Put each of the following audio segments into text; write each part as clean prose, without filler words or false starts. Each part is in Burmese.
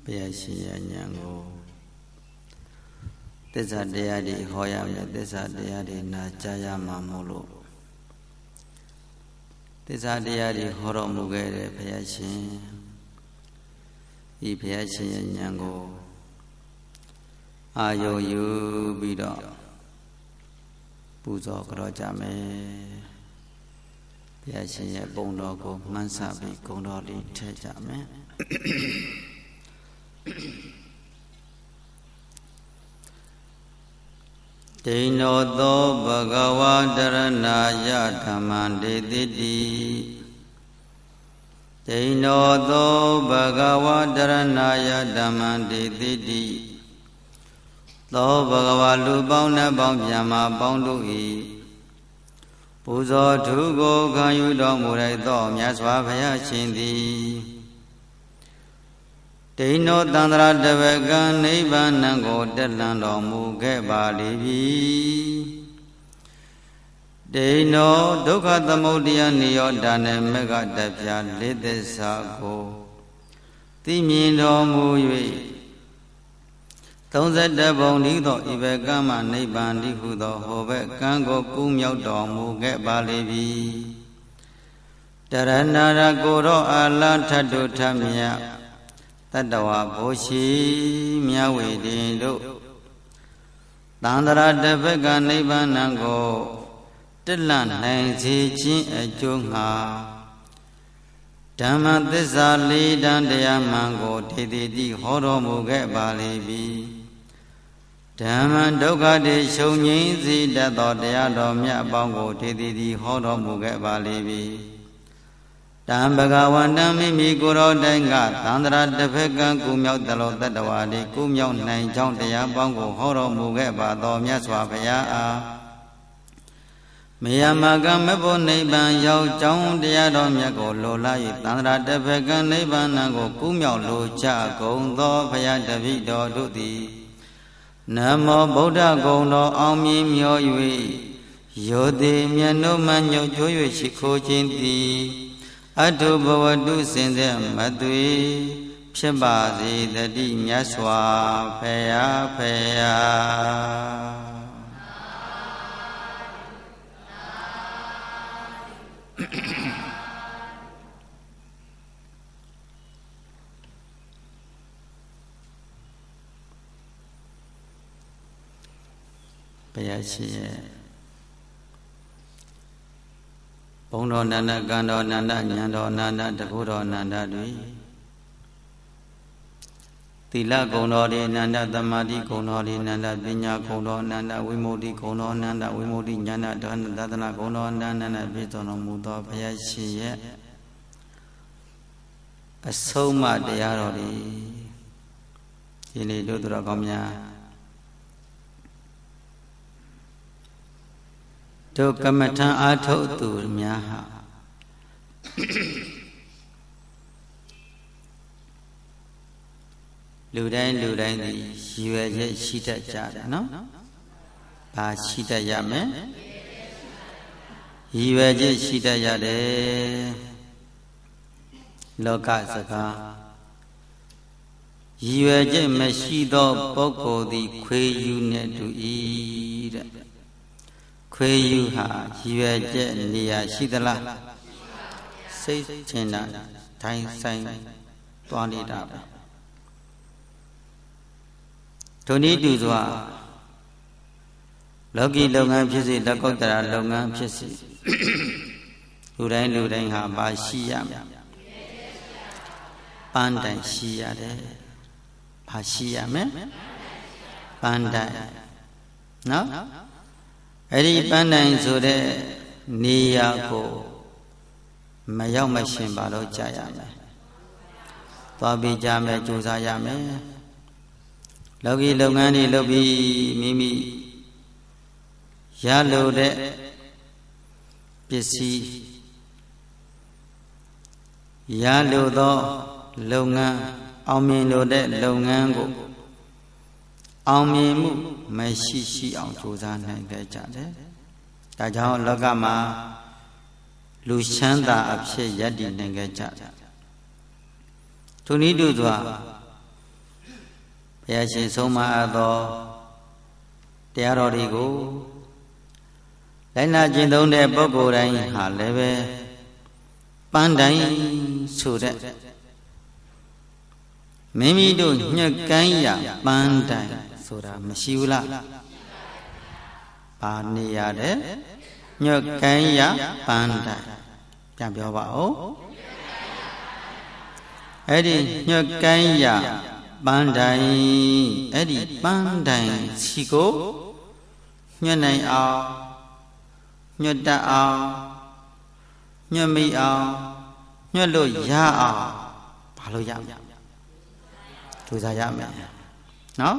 ဘုရားရှင်ရဲ့ဉာဏ်ကိုသစ္စာတရားတွေဟောရမယ်သစ္စာတရားတွေနာကြားရမှာမို့လို့သစ္စာတရားတွေဟောတော်မူခဲ့တဲ့ဘုရားရှင်ဤဘုရားရှင်ရဲ့ဉာဏ်ကိုအာယုံယူပြီးတော့ပူဇော်ကြောကြမယ်ဘုရားရှင်ရဲ့ပုံတော်ကိုမှန်းဆပြီးဂုဏ်တော်လေးထည့်ကြမယ်ဒိဏောသောဘဂဝါတရဏာယဓမ္မံဒေတိတိဒိဏောသောဘဂဝါတရဏာယဓမ္မံဒေတိတိသောဘဂဝါလူပေါင်းနှပေါင်းမြတ်မာပေါင်းတို့၏ပူဇော်ထုကိုခံယူတော်မူလိုက်သောမြတ်စွာဘုရားရှင်သည်ဒိဏောတန္တရာတဝကံနိဗ္ဗာန်ကိုတက်လှမ်းတော်မူခဲ့ပါလိမ့်မည်ဒိဏောဒုက္ခသမုဒယနိရောဓနဲ့မေဃတပြာလေးသစ္စာကိုသိမြင်တော်မူ၍31ဘုံဤသောဤဘကံမှနိဗ္ဗာန်ဤဟုသောဟောဘကံကိုကူးမြောက်တော်မူခဲ့ပါလိမ့်မည်တရဏရကိုရောအာလထတုထမြတ်တတဝဘိုးရှိမြဝေတင်တို့သန္တရာတပကနိဗ္ဗာန်ကိုတက်လှနိုင်စေခြင်းအကျိုးငှာဓမ္မသစ္စာလေးတန်တရားမှန်ကိုဒေတိတိဟောတော်မူခဲ့ပါလိမ့်မည်ဓမ္မဒုက္ခတွေရှုံငြိမ်းစေတတ်သောတရားတော်မြတ်အပေါင်းကိုဒေတိတိဟောတော်မူခဲ့ပါလိမ့်မည်တံဘဂဝန္တမိမိကိုယ်တော်တိုင်ကသန္တရာတစ်ဖက်ကံကူမြောက်တလို့တတ္တဝါတွေကူမြောက်နိုင်ကြောင်းတရားပေါင်းကိုဟောတော်မူခဲ့ပါသောမြတ်စွာဘုရားအားမေယမကမဘုနိဗ္ဗာန်ရောက်ကြောင်းတရားတော်မြတ်ကိုလိုလား၍သန္တရာတစ်ဖက်ကံနိဗ္ဗာန်ကိုကူမြောက်လိုချကုန်သောဘုရားတပည့်တော်တို့သည်နမောဗုဒ္ဓဂုဏ်တော်အောင်မြင်မျော၍ယောတိမြတ်တို့မှညုတ်ချိုး၍ရှိခိုးခြင်းသည်အတုဘဝတုစင်တဲ့မသွေဖြစ်ပါစေတတိမြတ်စွာဘုရားဘုရားရှိရဲ့ဘုံတော်နန္ဒကံတော်နန္ဒဉာဏ်တော်နန္ဒတကုတော်နန္ဒတွေသီလဂုဏ်တော်တွေနန္ဒသမာဓိဂုဏ်တော်တွေနန္ဒပညာဂုဏ်တော်နန္ဒဝိမု ക്തി ဂုဏ်တော်နန္ဒဝိမု ക്തി ဉာဏတော်သဒ္ဒနာဂုဏ်တော်နန္ဒနဲ့ပြည့်စုံတော်မူသောဘုရားရှင်ရဲ့အဆုံးအမတရားတော်တွေဒီနေ့တို့တော်ကောင်းများတို့ကမ္မထံအာထုတ်သူများဟာလူတိုင်းသည်ရည်ရွယ်ချက်ရှိတတ်ကြတယ်နော်။ဘာရှိတတ်ရမလဲ။ရည်ရွယ်ချက်ရှိတတ်ရတယ်။လောကစကားရည်ရွယ်ချက်မရှိသောပုဂ္ဂိုလ်သည်ခွေယူနေတူ၏တဲ့။ခွေယူဟာရည်ရွယ်ချက်နေရာရှိသလားစိတ်ချင်တာထိုင်ဆိုင်သွားနေတာပဲထိုနည်းတူစွာလောကီလုပ်ငန်းဖြစ်စေလက်ကုပ်တရာလုပ်ငန်းဖြစ်စေလူတိုင်းဟာပါရှိရမယ်ပန်းတိုင်ရှိရတယ်ပါရှိရမယ်ပန်းတိုင်နော်အဲ့ဒီပန်းတိုင်ဆိုတဲ့နေရာကိုမရောက်မရှင်ပါလို့ကြာရမယ်သွားပြီးကြမယ်ကြိုးစားရမယ်လောကီလုပ်ငန်းတွေလုပ်ပြီးမိမိရလိုတဲ့ပစ္စည်းရလိုသောလုပ်ငန်းအောင်မြင်လိုတဲ့လုပ်ငန်းကိုအောင်မြင်မှုမရှိအောင်ကြိုးစားနိုင်ကြတယ်။ဒါကြောင့်လောကမှာလူချမ်းသာအဖြစ်ယက်တည်နိုင်ကြတယ်။ထိုနည်းတူစွာတရားရှင်ဆုံးမအပ်သောတရားတော်တွေကိုလိုက်နာကျင့်သုံးတဲ့ပုဂ္ဂိုလ်တိုင်းဟာလည်းပဲပန်းတိုင်းဆိုတဲ့မိမိတို့ညှက်ကမ်းရပန်းတိုင်းဆိုတာမရှိဘူးလားဘာနေရတဲ့ညှက်ကမ်းရပန်းတိုင်းပြန်ပြောပါဦးအဲ့ဒီညှက်ကမ်းရပန်းတိုင်းအဲ့ဒီပန်းတိုင်းစီကိုညှက်နိုင်အောင်ညှက်တတ်အောင်ညှက်မိအောင်ညှက်လို့ရအောင်ဘာလို့ရမလဲကြိုးစားရမယ်နော်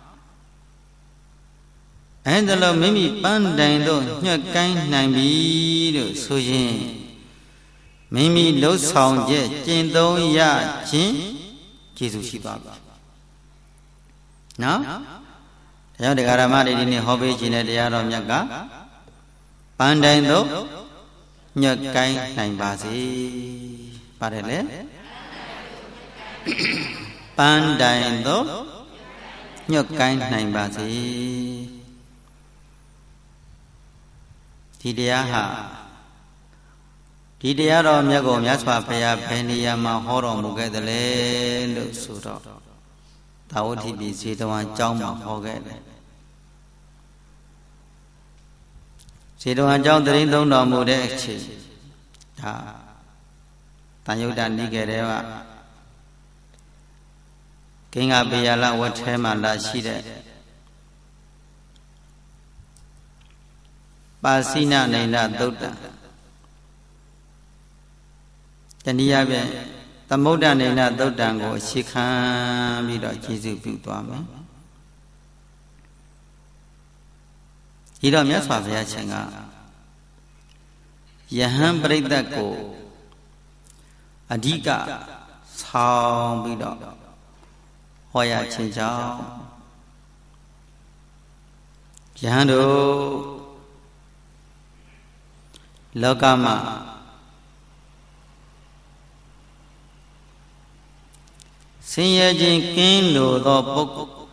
အဲ့ဒါလို့မိမိပန်းတိုင်တို့ညှက်ကိုင်းနိုင်ပြီလို့ဆိုရင်မိမိလှုပ်ဆောင်ချက်ကျင့်သုံးရခြင်းကျေးဇူးရှိပါပြီနော်တရားတရားဓမ္မတွေဒီနေ့ဟောပေးခြင်းတဲ့တရားတော်မြတ်ကပန်းတိုင်တို့ညှက်ကိုင်းနိုင်ပါစေပါတယ်လေပန်းတိုင်တို့ညှက်ကိုင်းနိုင်ပါစေဒီတရားဟာဒီတရားတော်မြတ်ကိုမြတ်စွာဘုရားဘယ်နေရာမှာဟောတော်မူခဲ့သလဲလို့ဆိုတော့သာဝတိပိစေတဝန်ကျောင်းမှာဟောခဲ့တယ်စေတဝန်ကျောင်းတရင်သုံးတော်မူတဲ့အချိန်ဒါတန်ယုတ်တနိကေတဲ့ကဂင်္ဂပေယလဝတ်ထဲမှာလာရှိတဲ့ပါစိနနိန္ဒသုတ်တံတနည်းအားဖြင့်သမုဒ္ဒနိန္ဒသုတ်တံကိုရှေခံပြီးတော့ကျေးဇူးပြုသွားမယ်ဒီတော့မြတ်စွာဘုရားရှင်ကယဟန်ပရိသတ်ကိုအဓိကဆောင်းပြီးတော့ဟောရခြင်းကြောင့်ယဟန်တို့လောကမှာဆင်းရဲခြင်းကင်းလို့သောပုဂ္ဂိုလ်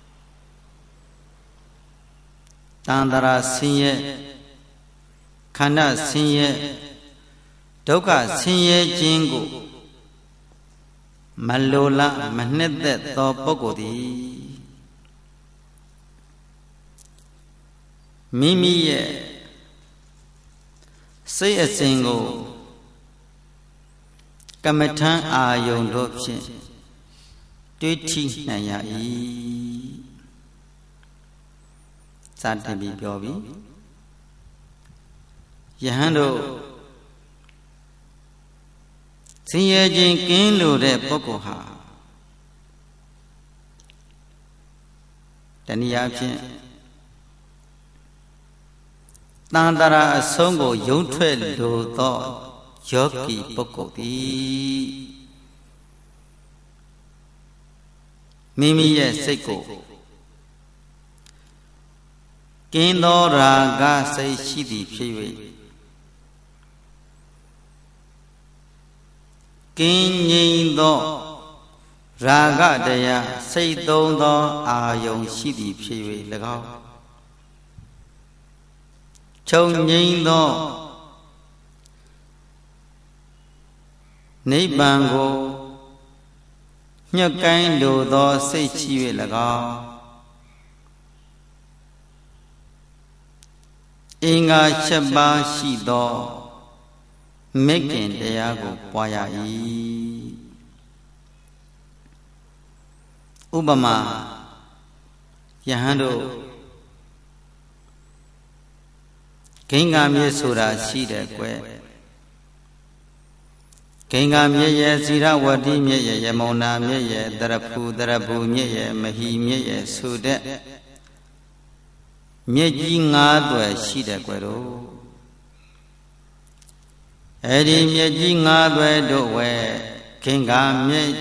တန်တရာဆင်းရဲခန္ဓာဆင်းရဲဒုက္ခဆင်းရဲခြင်းကိုမလိုလားမနှစ်သက်သောပုဂ္ဂိုလ်သည်မိမိရဲ့စိတ်အစဉ်ကိုကမ္မထံအာယုန်တို့ဖြင့်တွေ့ထိနိုင်ရ၏စတင်ပြီးပြောပြီယဟန်တို့ဆင်းရဲခြင်းကင်းလို့တဲ့ပုဂ္ဂိုလ်ဟာတနည်းအားဖြင့်တန်တရာအဆုံးကိုယုံထွက်လိုသောယောဂီပုဂ္ဂိုလ်သည်မိမိရဲ့စိတ်ကိုကင်းသောရာဂစိတ်ရှိသည်ဖြစ်၍ကင်းငြိမ်သောရာဂတရားစိတ်သုံးသောအာယုန်ရှိသည်ဖြစ်၍၎င်းချုပ်ငြိမ်သောနိဗ္ဗာန်ကိုညှက်ကိုင်းလိုသောစိတ်ရှိ၍၎င်းအင်္ဂါ7ပါးရှိသောမေခင်တရားကိုပွားရ၏ဥပမာယဟန်တို့ဂင်္ဂမြစ်ဆိုတာရှိတယ်ကွယ်ဂင်္ဂမြစ်ရဲ့ဇိရဝတိမြစ်ရဲ့ယမုန်နာမြစ်ရဲ့တရဖူမြစ်ရဲ့မဟီမြစ်ရဲ့ဆိုတဲ့မြစ်ကြီး9သွယ်ရှိတယ်ကွယ်တို့အဲ့ဒီမြစ်ကြီး9သွယ်တို့ဝဲဂင်္ဂမြစ်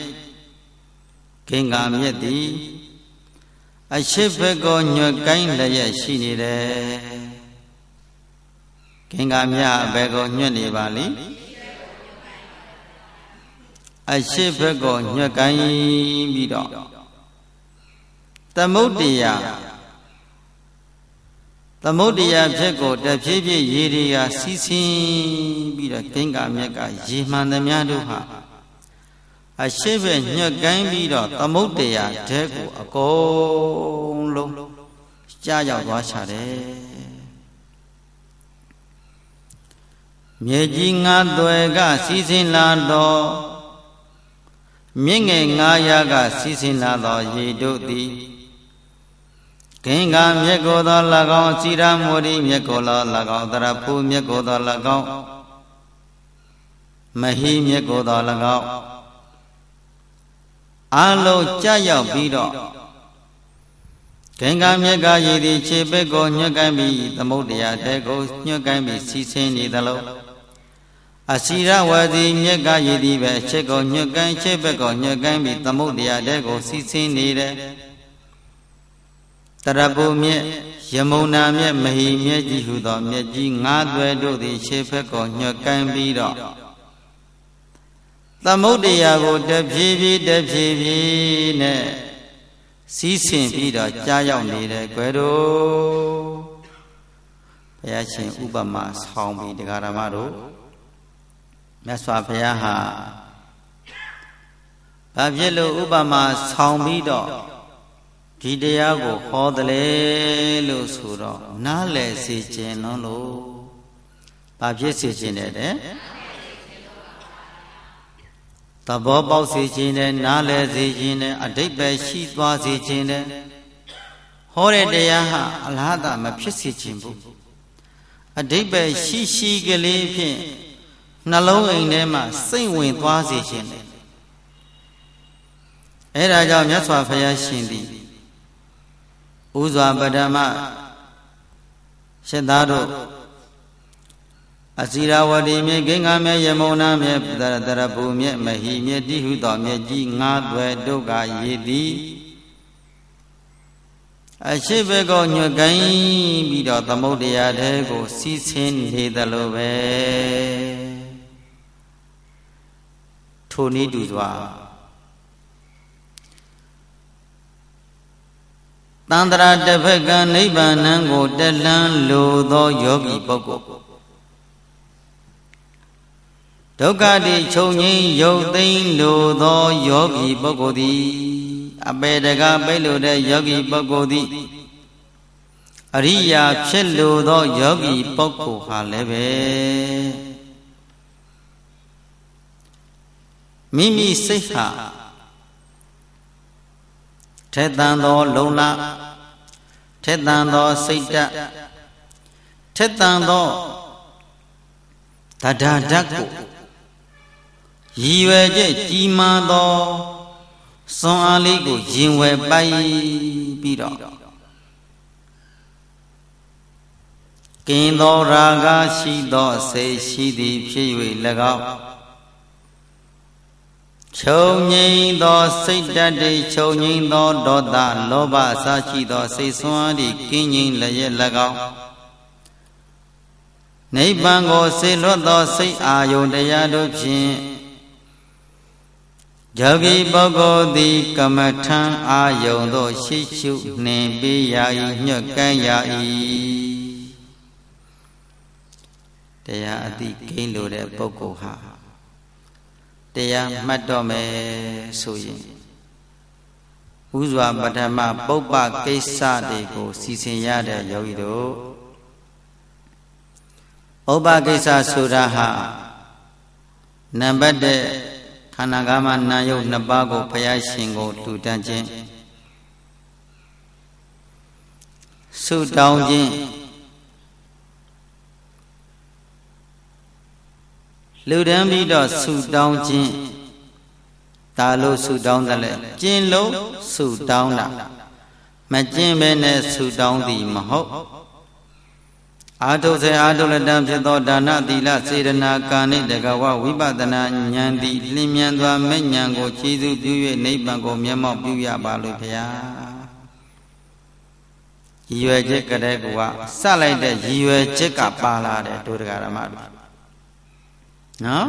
သည်အရှိဘက်ကိုညွတ်ကိုင်းလျက်ရှိနေတယ်ဂင်္ဂမြတ်အဘယ်ကိုညွတ်နေပါလိအရှိဘက်ကိုညွတ်ကိုင်းပြီးတော့သမုဒ္ဒရာဖြစ်ကိုတဖြည်းဖြည်းရေတွေကစီးဆင်းပြီးတော့ဂင်္ဂမြက်ကရေမှန်သမျှတို့ဟာအရှိဘညှက်ကိုင်းပြီးတော့သမုဒ္ဒရာထဲကိုအကုန်လုံးကြားရောက်သွားချတယ်မြေကြီးငါးသွယ်ကစီးဆင်းလာတော့မြင့်ငယ်900ကစီးဆင်းလာသောရေတို့သည်ဂင်္ဂမြက်ကိုသော၎င်းစီရမောရိမြက်ကိုသော၎င်းတရဖူမြက်ကိုသော၎င်းမဟိမြက်ကိုသော၎င်းအလုံးကြရောက်ပြီးတော့ဂင်္ဂမြက်ကရည်သည်ခြေဘက်ကိုညှက်ကိုင်းပြီးသမုဒ္ဒရာတဲကိုညှက်ကိုင်းပြီးစီးဆင်းနေသလိုအစီရဝတိမြက်ကရည်သည်ပဲခြေကိုညှက်ကိုင်းခြေဘက်ကိုညှက်ကိုင်းပြီးသမုဒ္ဒရာတဲကိုစီးဆင်းနေတယ်တရပုမြက်ယမုန်နာမြက်မဟိမြက်ကြီးဟုသောမြက်ကြီး9သွယ်တို့သည်ခြေဘက်ကိုညှက်ကိုင်းပြီးတော့သမုဒ္ဒရာကိုတဖြည်းဖြည်းနဲ့စီးဆင်းပြီးတော့ကြားရောက်နေတယ်ကွယ်တို့ဘုရားရှင်ဥပမာဆောင်ပြီးတရားဓမ္မတို့မြတ်စွာဘုရားဟာဘာဖြစ်လို့ဥပမာဆောင်ပြီးတော့ဒီတရားကိုဟောတယ်လေလို့ဆိုတော့နားလည်စေခြင်းလို့ဘာဖြစ်စေခြင်းလဲတဲ့သဘောပေါက်စေခြင်းနဲ့နားလည်စေခြင်းနဲ့အဓိပ္ပာယ်ရှိသွားစေခြင်းနဲ့ဟောတဲ့တရားဟာအလားတူမဖြစ်စေခြင်းဘူးအဓိပ္ပာယ်ရှိကလေးဖြင့်နှလုံးအိမ်ထဲမှာစိတ်ဝင်သွားစေခြင်းနဲ့အဲဒါကြောင့်မြတ်စွာဘုရားရှင်သည်ဥစွာပထမရှင်းသားတို့အစီရဝတိမြေဂင်္ဂမြေယမုန်နာမြေတရပူမြေမဟိမြေတိဟုသောမြေကြီး9သွယ်တို့ကရေသည်အရှိဘက်ကိုညွတ်ကိုင်းပြီးတော့သမုဒ္ဒရာထဲကိုစီးဆင်းနေသလိုပဲထိုနည်းတူစွာတန္တရာတစ်ဖက်ကနိဗ္ဗာန်ကိုတက်လန်းလိုသောယောဂီပုဂ္ဂိုလ်ဒုက္ခတိချုပ်ငြိမ်းရုပ်သိမ်းလိုသောယောဂီပုဂ္ဂိုလ်သည်အပေတကပိတ်လိုတဲ့ယောဂီပုဂ္ဂိုလ်သည်အရိယာဖြစ်လိုသောယောဂီပုဂ္ဂိုလ်ဟာလည်းပဲမိမိစိတ်ဟာထေတံသောလုံလထေတံသောစိတ်ဓာတ်ထေတံသောဓာတ်ကိုရည်ရွယ်ချက်ကြီးမားသောစွမ်းအားလေးကိုရင်ဝယ်ပိုက်ပြီးတော့ကင်းသောရာဂရှိသောစိတ်ရှိသည်ဖြစ်၍၎င်းချုပ်ငြိမ်းသောစိတ်ဓာတ်တွေချုပ်ငြိမ်းသောဒေါသလောဘအစရှိသောစိတ်ဆွမ်းအားတွေကင်းငြိမ်းလျက်၎င်းနိဗ္ဗာန်ကိုစေလွတ်သောစိတ်အာယုန်တရားတို့ဖြင့်ယောဂီပုဂ္ဂိုလ်သည်ကမ္မထံအာယုန်သို့ရှိရှုနှင်ပေးရ၏ညွတ်ကမ်းရ၏တရားအတိကိန်းလိုတဲ့ပုဂ္ဂိုလ်ဟာတရားမှတ်တော့မယ်ဆိုရင်ဥစွာပထမပုပ္ပကိစ္စတွေကိုစီစဉ်ရတဲ့ယောဂီတို့ဥပ္ပကိစ္စဆိုတာဟာနံပါတ်1ခန္ဓာကာမနာယုတ်2ပါးကိုဘုရားရှင်ကိုလှူဒန်းခြင်းဆုတောင်းခြင်းလှူဒန်းပြီးတော့ဆုတောင်းခြင်းဒါလို့ဆုတောင်းတယ်လေကျင့်လို့ဆုတောင်းတာမကျင့်ဘဲနဲ့ဆုတောင်းသည်မဟုတ်အာထုစေအာထုလတံဖြစ်သောဒါနသီလစေရနာကာနိတကဝဝိပဿနာဉာဏ်သည်လင်းမြန်စွာမဲ့ဉာဏ်ကိုခြေစုပ်ပြု၍နိဗ္ဗာန်ကိုမျက်မှောက်ပြုရပါလို့ဗျာရည်ရွယ်ချက်ကတဲ့ကွာစလိုက်တဲ့ရည်ရွယ်ချက်ကပါလာတယ်ဒုဒကာရမတို့နော်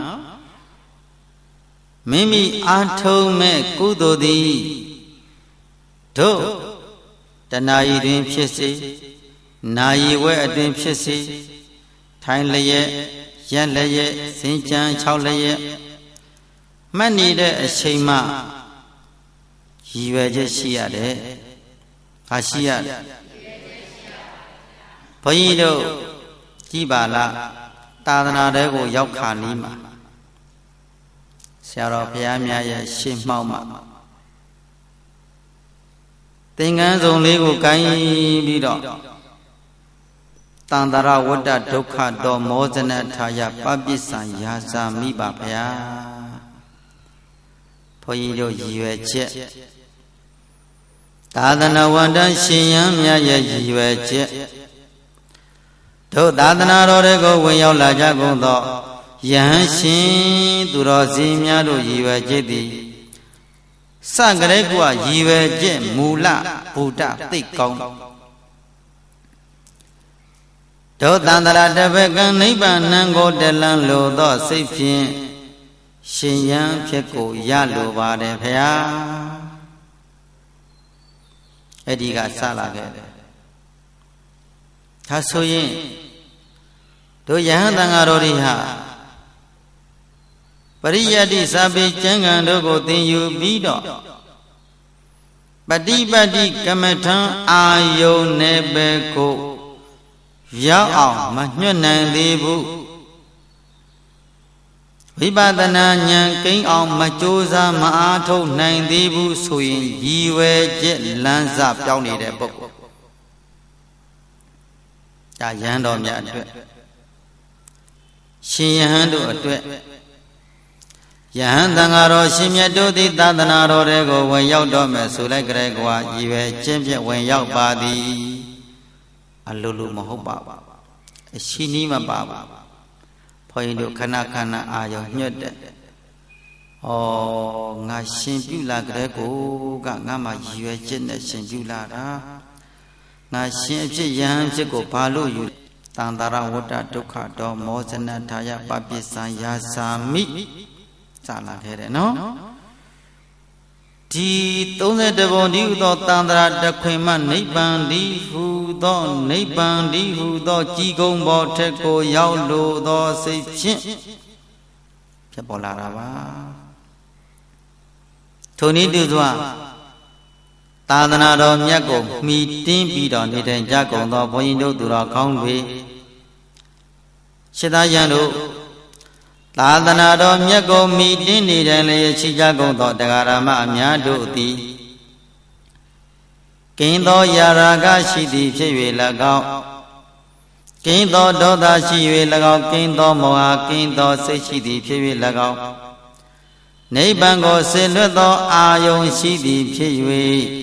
မိမိအာထုံမဲ့ကုသိုလ်သည်တို့တဏှာဤတွင်ဖြစ်စေနာယီဝဲအတွင်ဖြစ်စေထိုင်လျက်ရက်လျက်စင်ကြံ6လျက်မှတ်နေတဲ့အချိန်မှရည်ရွယ်ချက်ရှိရတယ်။ဟာရှိရတယ်။ဘုန်းကြီးတို့ကြည်ပါလားသာသနာတဲကိုရောက်ခါနီးမှာဆရာတော်ဘုရားများရဲ့ရှေ့မှောက်မှာသင်္ကန်းစုံလေးကိုကိုင်းပြီးတော့တန္တရဝတ္တဒုက္ခတောမောဇနထာယပပိစ္ဆံယာစာမိပါဗျာဘုန်းကြီးတို့ရည်ရွယ်ချက်သာသနာဝန်တန်းရှင်ယံမြတ်ရဲ့ရည်ရွယ်ချက်တို့သာသနာတော်တွေကိုဝင်ရောက်လာကြကုန်သောယဟန်ရှင်သူတော်စင်များတို့ရည်ရွယ်ချက်သည်စကရေကွာရည်ရွယ်ချက်မူလဗုဒ္ဓသိကောင်းတို့တန္တရာတပကံနိဗ္ဗာန်ကိုတလန်းလိုသောစိတ်ဖြင့်ရှင်ယံဖြစ်ကိုရလိုပါတယ်ဖျားအဲ့ဒီကစလာခဲ့တယ်ဒါဆိုရင်တို့ယဟန်တန်ဃာတော်တွေဟာပရိယတ္တိစာပေကျမ်းဂန်တို့ကိုသင်ယူပြီးတော့ပฏิပတ်တိကမ္မထံအာယုန်နယ်ပယ်ကိုရောက်အောင်မညွတ်နိုင်သေးဘူးဝိပဿနာဉာဏ်ကိန်းအောင်မကြိုးစားမအားထုတ်နိုင်သေးဘူးဆိုရင်ရည်ဝဲချက်လမ်းစပြောင်းနေတဲ့ပုဂ္ဂိုလ်ဒါယဟန်တော်များအတွက်ရှင်ယဟန်တို့အတွက်ယဟန်သံဃာတော်ရှင်မြတ်တို့သည်သာသနာတော်တွေကိုဝင်ရောက်တော့မယ်ဆိုလိုက်ကြဲကွာရည်ရွယ်ချင်းဖြင့်ဝင်ရောက်ပါသည်အလိုလိုမဟုတ်ပါဘူးအရှိနီးမပါဘူးဘုန်းကြီးတို့ခဏခဏအာရုံညွတ်တဲ့ဩငါရှင်ပြုလာကြဲကိုကငါမှရည်ရွယ်ချက်နဲ့ရှင်ပြုလာတာငါရှင်အဖြစ်ယဟန်ဖြစ်ကိုဘာလို့ယူတန္တရဝတ္တဒုက္ခတောမောဇနထာယပပိစ္ဆံယာစာမိစလာခဲ့တယ်နော်ဒီ32ပုံဒီဟုသောတန္တရာတခွင်မှနိဗ္ဗာန်ဒီဟုသောနိဗ္ဗာန်ဒီဟုသောကြီးကုံဘောထက်ကိုရောက်လိုသောစိတ်ဖြင့်ဖြစ်ပေါ်လာတာပါထိုနည်းတူစွာသာသနာတော်မြတ်ကိုမှီတင်းပြီးတော့နေထိုင်ကြကုန်သောဘုန်းကြီးတို့သူတော်ကောင်းတွေရှင်းသားရန်တို့သာသနာတော်မြတ်ကိုမိတင်းနေတယ်လေချီကြကုန်သောတရားဓမ္မအများတို့သည်ကင်းသောယာရာဂရှိသည်ဖြစ်၍၎င်းကင်းသောဒေါသရှိ၍၎င်းကင်းသောမောဟကင်းသောစိတ်ရှိသည်ဖြစ်၍၎င်းနိဗ္ဗာန်ကိုဆင်လွတ်သောအာယုန်ရှိသည်ဖြစ်၍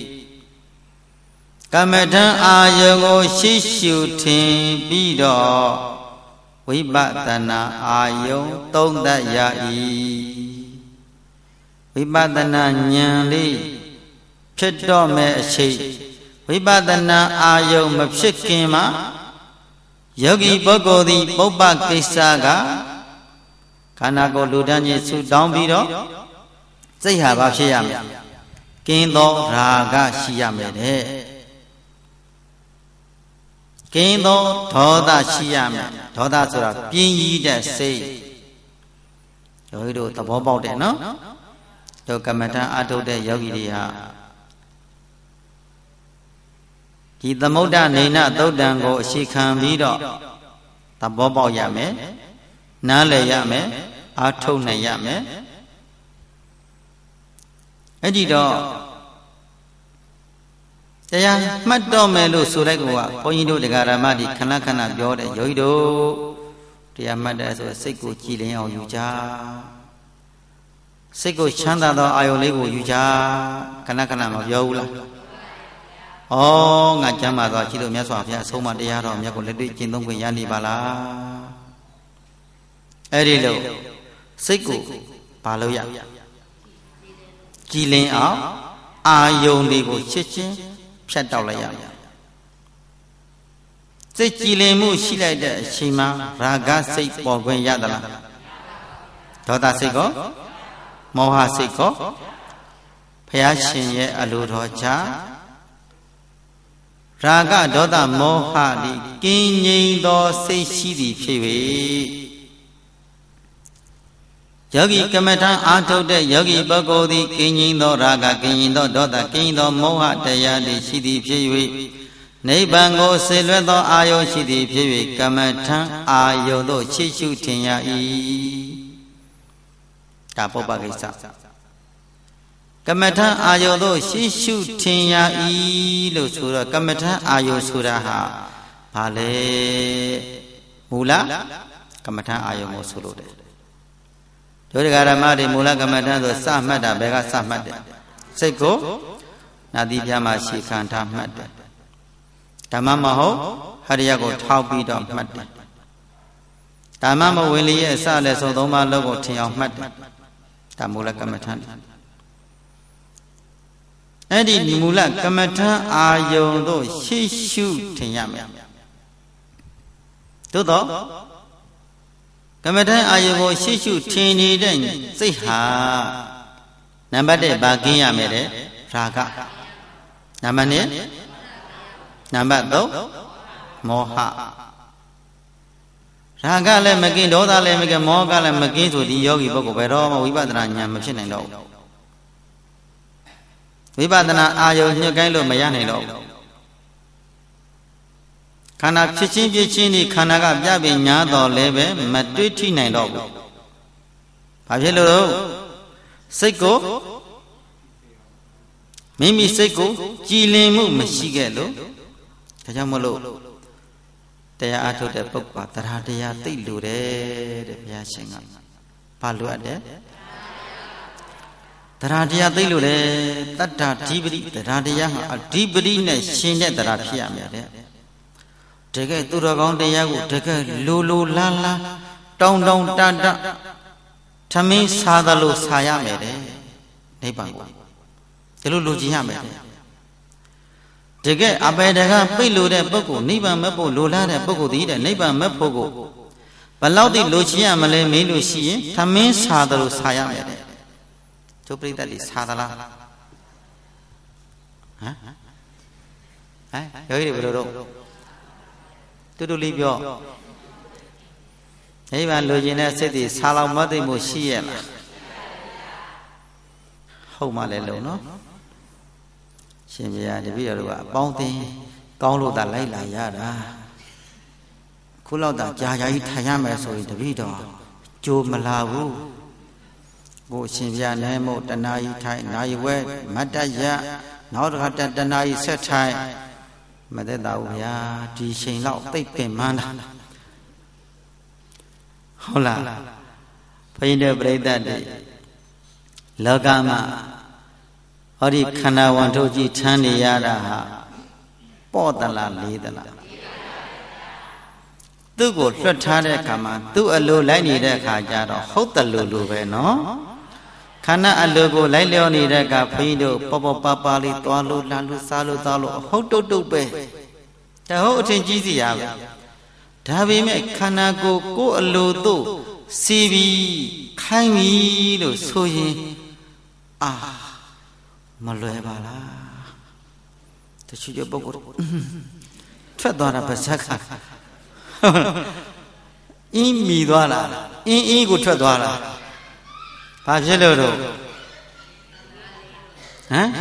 ကမ္မထံအာယုန်ကိုရှိရှုထင်ပြီးတော့ဝိပဿနာအာယုံသုံးသပ်ရ၏ဝိပဿနာဉာဏ်လေးဖြစ်တော့မဲ့အချိန်ဝိပဿနာအာယုံမဖြစ်ခင်မှာယောဂီပုဂ္ဂိုလ်သည်ပုပ္ပကိစ္စကခန္ဓာကိုယ်လူတန်းကြီးဆူတောင်းပြီးတော့စိတ်ဟာဘာဖြစ်ရမလဲကင်းသောရာဂရှိရမယ်တဲ့ကင်းသောဒေါသရှိရမယ်ဒေါသဆိုတာပြင်းကြီးတဲ့စိတ်ယောဂီတို့သဘောပေါက်တယ်နော်တို့ကမ္မထအထုတ်တဲ့ယောဂီတွေဟာဒီသမုဒ္ဒနေနသုတ်တံကိုအရှိခံပြီးတော့သဘောပေါက်ရမယ်နားလည်ရမယ်အာထုတ်နိုင်ရမယ်အဲ့ဒီတော့တရားမှတ်တော့မယ်လို့ဆိုလိုက်ကဘုန်းကြီးတို့တရားဓမ္မတွေခဏခဏပြောတယ်ယောဂီတို့တရားမှတ်တယ်ဆိုစိတ်ကိုကြည်လင်အောင်ယူကြစိတ်ကိုချမ်းသာသောအာယုန်လေးကိုယူကြခဏခဏမပြောဘူးလားဩငါကျမ်းပါတော့ကြည့်လို့မြတ်စွာဘုရားအဆုံးအမတရားတော်မြတ်ကိုလက်တွေ့ကျင့်သုံးခွင့်ရနေပါလားအဲ့ဒီလိုစိတ်ကိုဘာလို့ရကြည်လင်အောင်အာယုန်လေးကိုချစ်ချင်းဖြတ်တောက်လိုက်ရမယ်စိတ်ကြည်လင်မှုရှိလိုက်တဲ့အချိန်မှာရာဂစိတ်ပေါ်ခွင့်ရသလားဒေါသစိတ်ကောမောဟစိတ်ကောဘုရားရှင်ရဲ့အလိုတော်ချရာဂဒေါသမောဟသည်ကင်းငြိမ်သောစိတ်ရှိသည်ဖြစ်၍ယောဂီကမ္မထံအားထုတ်တဲ့ယောဂီပုဂ္ဂိုလ်သည်ကင်းငြိမ်သောရာဂကင်းငြိမ်သောဒေါသကင်းသောမောဟတရားသည်ရှိသည်ဖြစ်၍နိဗ္ဗာန်ကိုဆေလွဲ့သောအာယုရှိသည်ဖြစ်၍ကမ္မထံအာယုသို့ချီးရှုထင်ရ၏ဒါပုပ္ပကိစ္စကမ္မထံအာယုသို့ချီးရှုထင်ရ၏လို့ဆိုတော့ကမ္မထံအာယုဆိုတာဟာဘာလဲမူလကမ္မထံအာယုကိုဆိုလို့တယ်ဒုရဂရမတွေမူလကမ္မထံဆိုစမှတ်တာဘယ်ကစမှတ်တယ်စိတ်ကိုနာတိပြမှာရှေခံထားမှတ်တယ်ဓမ္မမဟုတ်ဟရိယကိုထောက်ပြီးတော့မှတ်တယ်ဓမ္မမဝင်လျက်အစလည်းဆုံးသုံးပါးလုံးကိုထင်အောင်မှတ်တယ်ဒါမူလကမ္မထံအဲ့ဒီမူလကမ္မထံအာယုံတို့ရှေ့ရှုထင်ရမယ်သို့တော့ကမ္မထံအာယုံကိုရှေ့ရှုထင်နေတဲ့စိတ်ဟာနံပါတ်1ဘာကင်းရမယ်တဲ့ရာဂနံပါတ်2နံပါတ်3မောဟရာဂလည်းမကင်းဒေါသလည်းမကင်းမောဟလည်းမကင်းဆိုဒီယောဂီပုဂ္ဂိုလ်ဘယ်တော့မှဝိပဿနာဉာဏ်မဖြစ်နိုင်တော့ဘူးဝိပဿနာအာယုံညှို့ကိုင်းလို့မရနိုင်တော့ဘူးခန္ဓာဖြစ်ချင်းပြချင်းဒီခန္ဓာကပြပင်ညာတော်လည်းပဲမတွေးထိနိုင်တော့ဘူးဘာဖြစ်လို့စိတ်ကိုမိမိစိတ်ကိုကြည်လင်မှုမရှိခဲ့လို့ဒါကြောင့်မလို့တရားအားထုတ်တဲ့ပုဂ္ဂိုလ်ကတရားတရားသိလို့တယ်တဲ့ဘုရားရှင်ကဘာလို့အပ်တယ်တရားတရားသိလို့တယ်တတ္တဓိပတိတရားတရားဟာအဓိပတိနဲ့ရှင်တဲ့တရားဖြစ်ရမယ်တဲ့တကယ်သူတော်ကောင်းတရားကိုတကယ်လိုလားလားတောင်းတထမင်းစားသလိုစားရမယ်တဲ့နိဗ္ဗာန်ကိုဒီလိုလိုချင်ရမယ်တဲ့တကယ်အပေတကပိတ်လို့တဲ့ပုဂ္ဂိုလ်နိဗ္ဗာန်မဲ့ဖို့လိုလားတဲ့ပုဂ္ဂိုလ်ဒီတဲ့နိဗ္ဗာန်မဲ့ဖို့ကိုဘယ်လောက်တိလိုချင်ရမလဲမေးလို့ရှိရင်ထမင်းစားသလိုစားရမယ်တဲ့ကျုပ်ပြိတ္တလေးစားသလားဟမ်ယောဂီတွေဘယ်လိုတော့တူတူလေးပြောနိဗ္ဗာန်လိုချင်တဲ့စိတ်တွေစားလောက်မသိမှုရှိရဲ့လားဟုတ်မှလည်းလုံးနော်ရှင်ဘုရားတပည့်တော်တို့ကအပေါင်းအသင်းကောင်းလို့သာလိုက်လာရတာခုလောက်သာကြာကြာကြီးထိုင်ရမယ်ဆိုရင်တပည့်တော်ကြိုးမလာဘူးကိုရှင်ဘုရားနဲ့မို့တဏှာကြီးထိုင်နာယဝဲမတ္တရနောက်တစ်ခါတဏှာကြီးဆက်ထိုင်မသက်သာဘူးဗျာဒီချိန်လောက်သိပ်ပင်မန်းတာဟုတ်လားဘုရင်တဲ့ပြိဿတွေလောကမှာဟောဒီခန္ဓာဝန်ထုတ်ကြီးထမ်းနေရတာဟာပေါ့တလားလေးတလားသူ့ကိုလွတ်ထားတဲ့အခါမှာသူ့အလိုလိုက်နေတဲ့အခါကျတော့ဟုတ်တယ်လို့ပဲနော်ခန္ဓာအလိုကိုလိုက်လျောနေတဲ့အခါဘုန်းကြီးတို့ပေါ့ပါလေးသွားလို့လာလို့စားလို့တောက်လို့ဟုတ်တုတ်ပဲတဟုတ်အထင်ကြီးစီရပဲဒါပေမဲ့ခန္ဓာကိုယ်အလိုသို့စီပြီးခိုင်းပြီလို့ဆိုရင်အာမလွယ်ပါလားတချို့ပုဂ္ဂိုလ်ထွက်သွားတာပါဇက်ကအင်းမိသွားလားအင်းကိုထွက်သွားလားဘာဖြစ်လို့တော့ဟမ်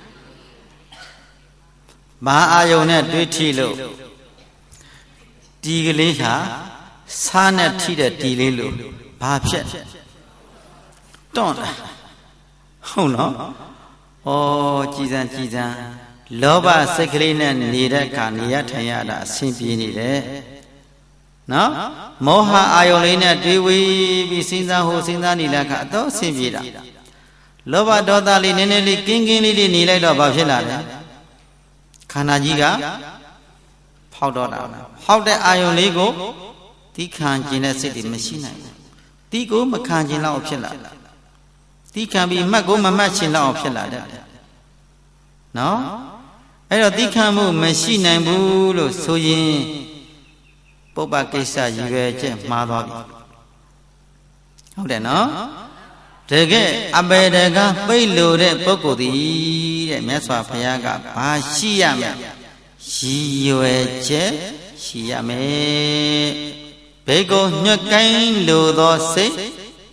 ဘာအာယုံနဲ့တွေးထိလို့ဒီကလေးဟာစားနဲ့ထိတဲ့ဒီလေးလို့ဘာဖြစ်တွန့်ဟုတ်နော်ဩကြည်စံလောဘစိတ်ကလေးနဲ့နေတဲ့အခါနေရထိုင်ရတာအဆင်ပြေနေတယ်နော်မောဟအာယုံလေးနဲ့တွေးဝေးပြီးစဉ်းစားနေတဲ့အခါအတော့အဆင်ပြေတာလောဘဒေါသလေးနည်းနည်းလေးကင်းလေးနေလိုက်တော့ဘာဖြစ်လာလဲခန္ဓာကြီးကဖောက်တော့တာဖောက်တဲ့အာယုံလေးကိုတီးခံခြင်းတဲ့စိတ်တွေမရှိနိုင်ဘူးတီးကိုမခံခြင်းလောက်ဖြစ်လာတီးခံပြီးမှတ်ကိုမမှတ်ခြင်းလောက်ဖြစ်လာတယ်နော်အဲ့တော့တီးခံမှုမရှိနိုင်ဘူးလို့ဆိုရင်ပုပ္ပကိစ္စရည်ရွယ်ချက်မှားသွားပြီဟုတ်တယ်နော်တကယ်အပေတကပိတ်လို့တဲ့ပုဂ္ဂိုလ်သည်တဲ့မြတ်စွာဘုရားကဘာရှိရမလဲရှိရွယ်ချက်ရှိရမယ်ဘေကိုညွတ်ကိုင်းလိုသောစိတ်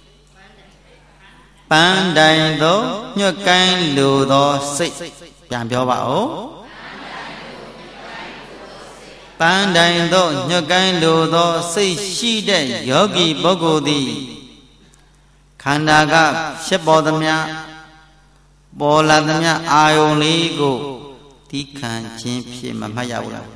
ပန်းတိုင်သောညွတ်ကိုင်းလိုသောစိတ်ပြန်ပြောပါဦးပန်းတိုင်သောညွတ်ကိုင်းလိုသောစိတ်ရှိတဲ့ယောဂီပုဂ္ဂိုလ်သည်ခန္ဓာကဖြစ်ပေါ်သမျှပေါ်လာသမျှအာယုန်လေးကိုတိခံခြင်းဖြစ်မမှတ်ရဘူးလား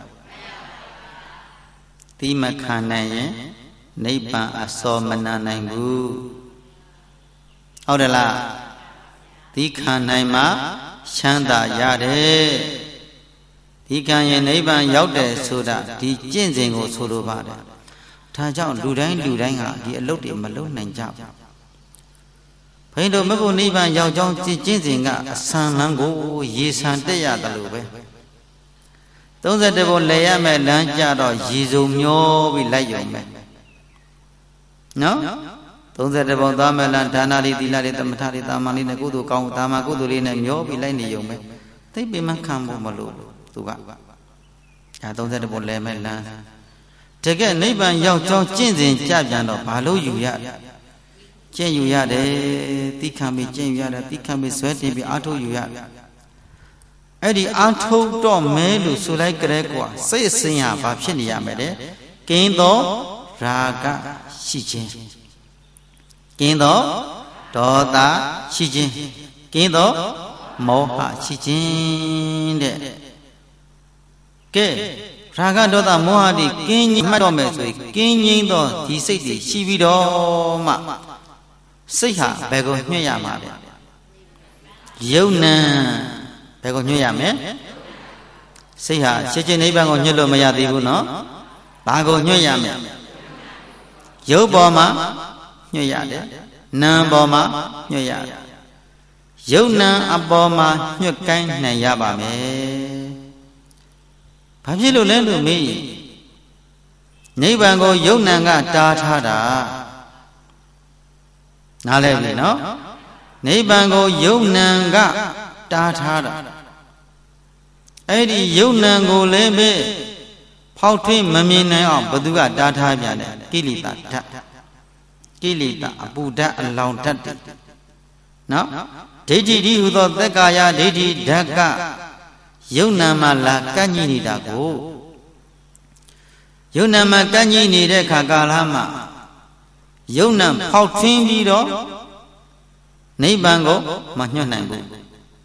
တိမခံနိုင်ရင်နိဗ္ဗာန်အစောမနာနိုင်ဘူးဟုတ်တယ်လားတိခံနိုင်မှချမ်းသာရတယ်ဒီကံရဲ့နိဗ္ဗာန်ရောက်တယ်ဆိုတာဒီကျင့်စဉ်ကိုဆိုလိုပါတယ်ဒါကြောင့်လူတိုင်းဟာဒီအလုပ်တွေမလုပ်နိုင်ကြဘူးဘုန်းတို့မကုနိဗ္ဗာန်ရောက်ကြောင်းကျင့်စဉ်ကအဆန်လန်းကိုရေဆန်တက်ရတယ်လို့ပဲ31ဘုံလဲရမယ်လမ်းကြတော့ရေစုံမျောပြီးလိုက်ရုံပဲနော်31ဘုံသွားမယ်လမ်းဒါနလေးသီလလေးသမထလေးတာမန်လေးနဲ့ကုသိုလ်ကောင်းတာမကုသိုလ်လေးနဲ့မျောပြီးလိုက်နေရုံပဲသိပ်ပင်မခံဖို့မလို့သူကဒါ31ဘုံလဲမယ်လမ်းတကယ်နိဗ္ဗာန်ရောက်ကြောင်းကျင့်စဉ်ကြပြန်တော့ဘာလို့ယူရကျင့်ယူရတယ်တိခံပြီးကျင့်ယူရတယ်တိခံပြီးဇွဲတင်ပြီးအာထုတ်ယူရအဲ့ဒီအာထုတ်တော့မဲလို့ဆိုလိုက်ကြတဲ့ကွာစိတ်အစဉ်ဟာဘာဖြစ်နေရမလဲကင်းသောရာဂရှိခြင်းကင်းသောဒေါသရှိခြင်းကင်းသောမောဟရှိခြင်းတဲ့ကဲရာဂဒေါသမောဟတိကင်းမှတ်တော့မယ်ဆိုရင်ကင်းငြိမ်းသောဒီစိတ်တွေရှိပြီးတော့မှစိတ်ဟာဘယ်ကိုညွှတ်ရမှာလဲယုံနံဘယ်ကိုညွှတ်ရမလဲစိတ်ဟာချက်ချင်းနိဗ္ဗာန်ကိုညွှတ်လို့မရသေးဘူးနော်ဘာကိုညွှတ်ရမလဲရုပ်ပေါ်မှာညွှတ်ရတယ်နာမ်ပေါ်မှာညွှတ်ရတယ်ယုံနံအပေါ်မှာညွှတ်ကိုင်းနိုင်ရပါမယ်ဘာဖြစ်လို့လဲလို့မေးရင်နိဗ္ဗာန်ကိုယုံနံကတားထားတာနားလဲပြီနော်နိဗ္ဗာန်ကိုယုံနံကတားထားတာအဲ့ဒီယုံနံကိုလည်းပဲဖောက်ထွင်းမမြင်နိုင်အောင်ဘသူကတားထားပြန်တယ်ကိလေသာဓာတ်ကိလေသာအပူဓာတ်အလောင်ဓာတ်တွေနော်ဒိဋ္ဌိဒီဟူသောသက်ကာယဒိဋ္ဌိဓာတ်ကယုံနံမှာလာကန့်ညိနေတာကိုယုံနံမှာကန့်ညိနေတဲ့ခါကာလမှာယုံနံဖောက်ထွင်းပြီးတော့နိဗ္ဗာန်ကိုမညွှတ်နိုင်ဘူး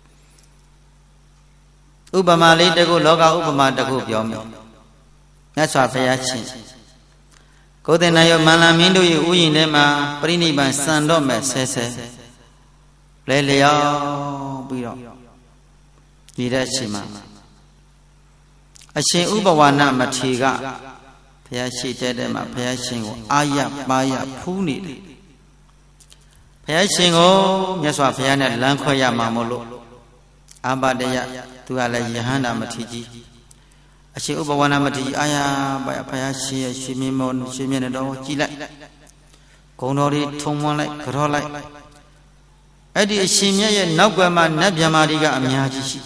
ဥပမာလေးတခုလောကဥပမာတခုပြောမယ်မြတ်စွာဘုရားရှင်ကိုယ်တင်နာယောမန္လမင်းတို့ရဲ့ဥယျာဉ်ထဲမှာပြိဋိဘံစံတော့မဲ့ဆဲလဲလျောင်းပြီးတော့ဒီတဲ့အချိန်မှာအရှင်ဥပဝါဏမထေရကဘုရားရှိတဲ့မှာဘုရားရှင်ကိုအာရပါရဖူးနေတယ်ဘုရားရှင်ကိုမြတ်စွာဘုရားနဲ့လမ်းခွဲရမှာမို့လို့အာဘတယသူကလည်းယဟန္တာမထေရကြီးအရှင်ဥပဝါဏမထေရကြီးအာရပါရဘုရားရှင်ရဲ့ရှင်မြတ်မောရှင်မြတ်တော်ကြည်လိုက်ဂုံတော်တွေထုံမွန်းလိုက်ကြောလိုက်အဲ့ဒီအရှင်မြတ်ရဲ့နောက်ွယ်မှာနတ်ဗျမာတိကအများကြီးရှိ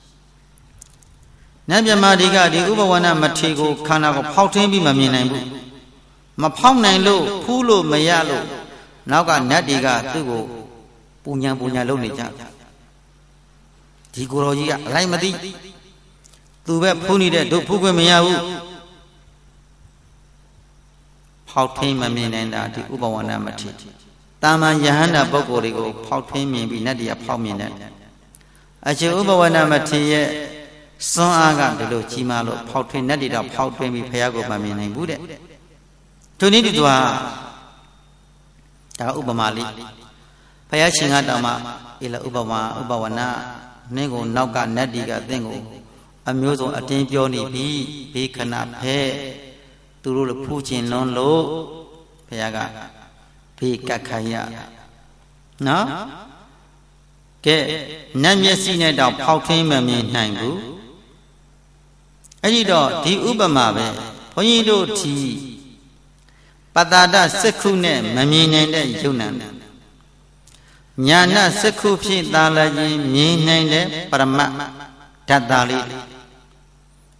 နတ်ဗျမာတိကဒီဥပဝါဏမထေရကိုခန္ဓာကိုဖောက်ထွင်းပြီးမမြင်နိုင်ဘူးမဖောက်နိုင်လို့ဖူးလို့မရလို့နောက်ကနတ်တွေကသူ့ကိုပူညာလုပ်နေကြဒီကိုယ်တော်ကြီးကအလိုက်မသိသူပဲဖူးနေတဲ့တို့ဖူးခွင့်မရဘူးဖောက်ထွင်းမမြင်နိုင်တာဒီဥပဝါဏမထေရတာမန်ယဟန္တာပုဂ္ဂိုလ်တွေကိုဖောက်ထွင်းမြင်ပြီးနတ်တွေကဖောက်မြင်တယ်အရှင်ဥပဝါဏမထေရရဲ့စွမ်းအားကဒီလိုကြီးမားလို့ဖောက်ထွင်းနတ်တွေတော့ဖောက်ထွင်းပြီးဘုရားကိုမမြင်နိုင်ဘူးတဲ့သူနည်းတူသူဟာဒါဥပမာလေးဘုရားရှင်ကတောင်မှအေးလားဥပဝါဏနင်းကိုနောက်ကနတ်တွေကသင်ကိုအမျိုးစုံအတင်းပြောနေပြီဘေးခဏဖဲသူတို့လည်းဖူးခြင်းလွန်းလို့ဘုရားကဘေးကတ်ခိုင်းရနော်ကဲနတ်မျက်စိနဲ့တော့ဖောက်ထွင်းမမြင်နိုင်ဘူးအဲ့ဒီတော့ဒီဥပမာပဲဘုန်းကြီးတို့ဒီပတ္တာဒစက္ခုနဲ့မမြင်နိုင်တဲ့ယုံနံညာဏစက္ခုဖြင့်သာလခြင်းမြင်နိုင်တဲ့ပရမတ်ဓာတ်သားလေး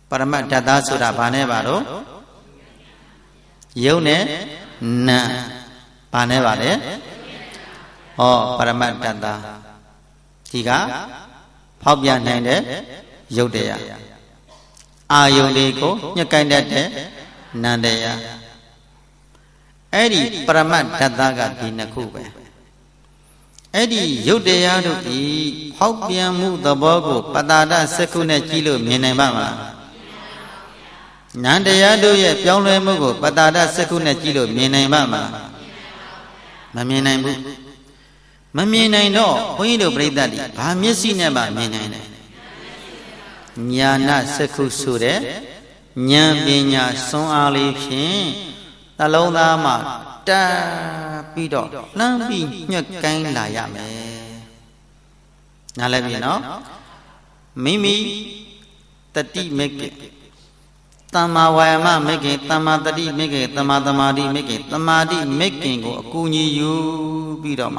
ပရမတ္တဆိုတာဘာနဲ့ပါတော့ယုံနဲ့နာဘာနဲ့ပါလဲဟောပရမတ္တဒီကဖောက်ပြန်နိုင်တဲ့ယုတ်တရားအာယုန်တွေကိုညှက်ကိုင်းတတ်တဲ့နန္တရားအဲ့ဒီပရမတ္တကဒီနှစ်ခုပဲအဲ့ဒီယုတ်တရားတို့ဒီဖောက်ပြန်မှုသဘောကိုပတ္တာဒစက္ခုနဲ့ကြည့်လို့မြင်နိုင်ပါမလားနန္တရားတို့ရဲ့ပြောင်းလဲမှုကိုပတ္တာဒစက္ခုနဲ့ကြည့်လို့မြင်နိုင်ပါမလားမမြင်နိုင်ဘူးမမြင်နိုင်တော့ဘုန်းကြီးတို့ပြိဿတိဘာမျက်စိနဲ့မှမြင်နိုင်တယ်ညာနာစက္ခုဆိုတဲ့ဉာဏ်ပညာစွမ်းအားလေးဖြင့်နှလုံးသားမှာတက်ပြီးတော့လှမ်းပြီးညှက်ကိုင်းလာရမယ်နားလည်ပြီနော်မိမိတတိမေကေတမ္မာဝါယာမမေကေတမ္မာတတိမေကေတမ္မာသမာဓိမေကေသမာဓိမေကေကိုအကူအညီယူပြီးတော့မှ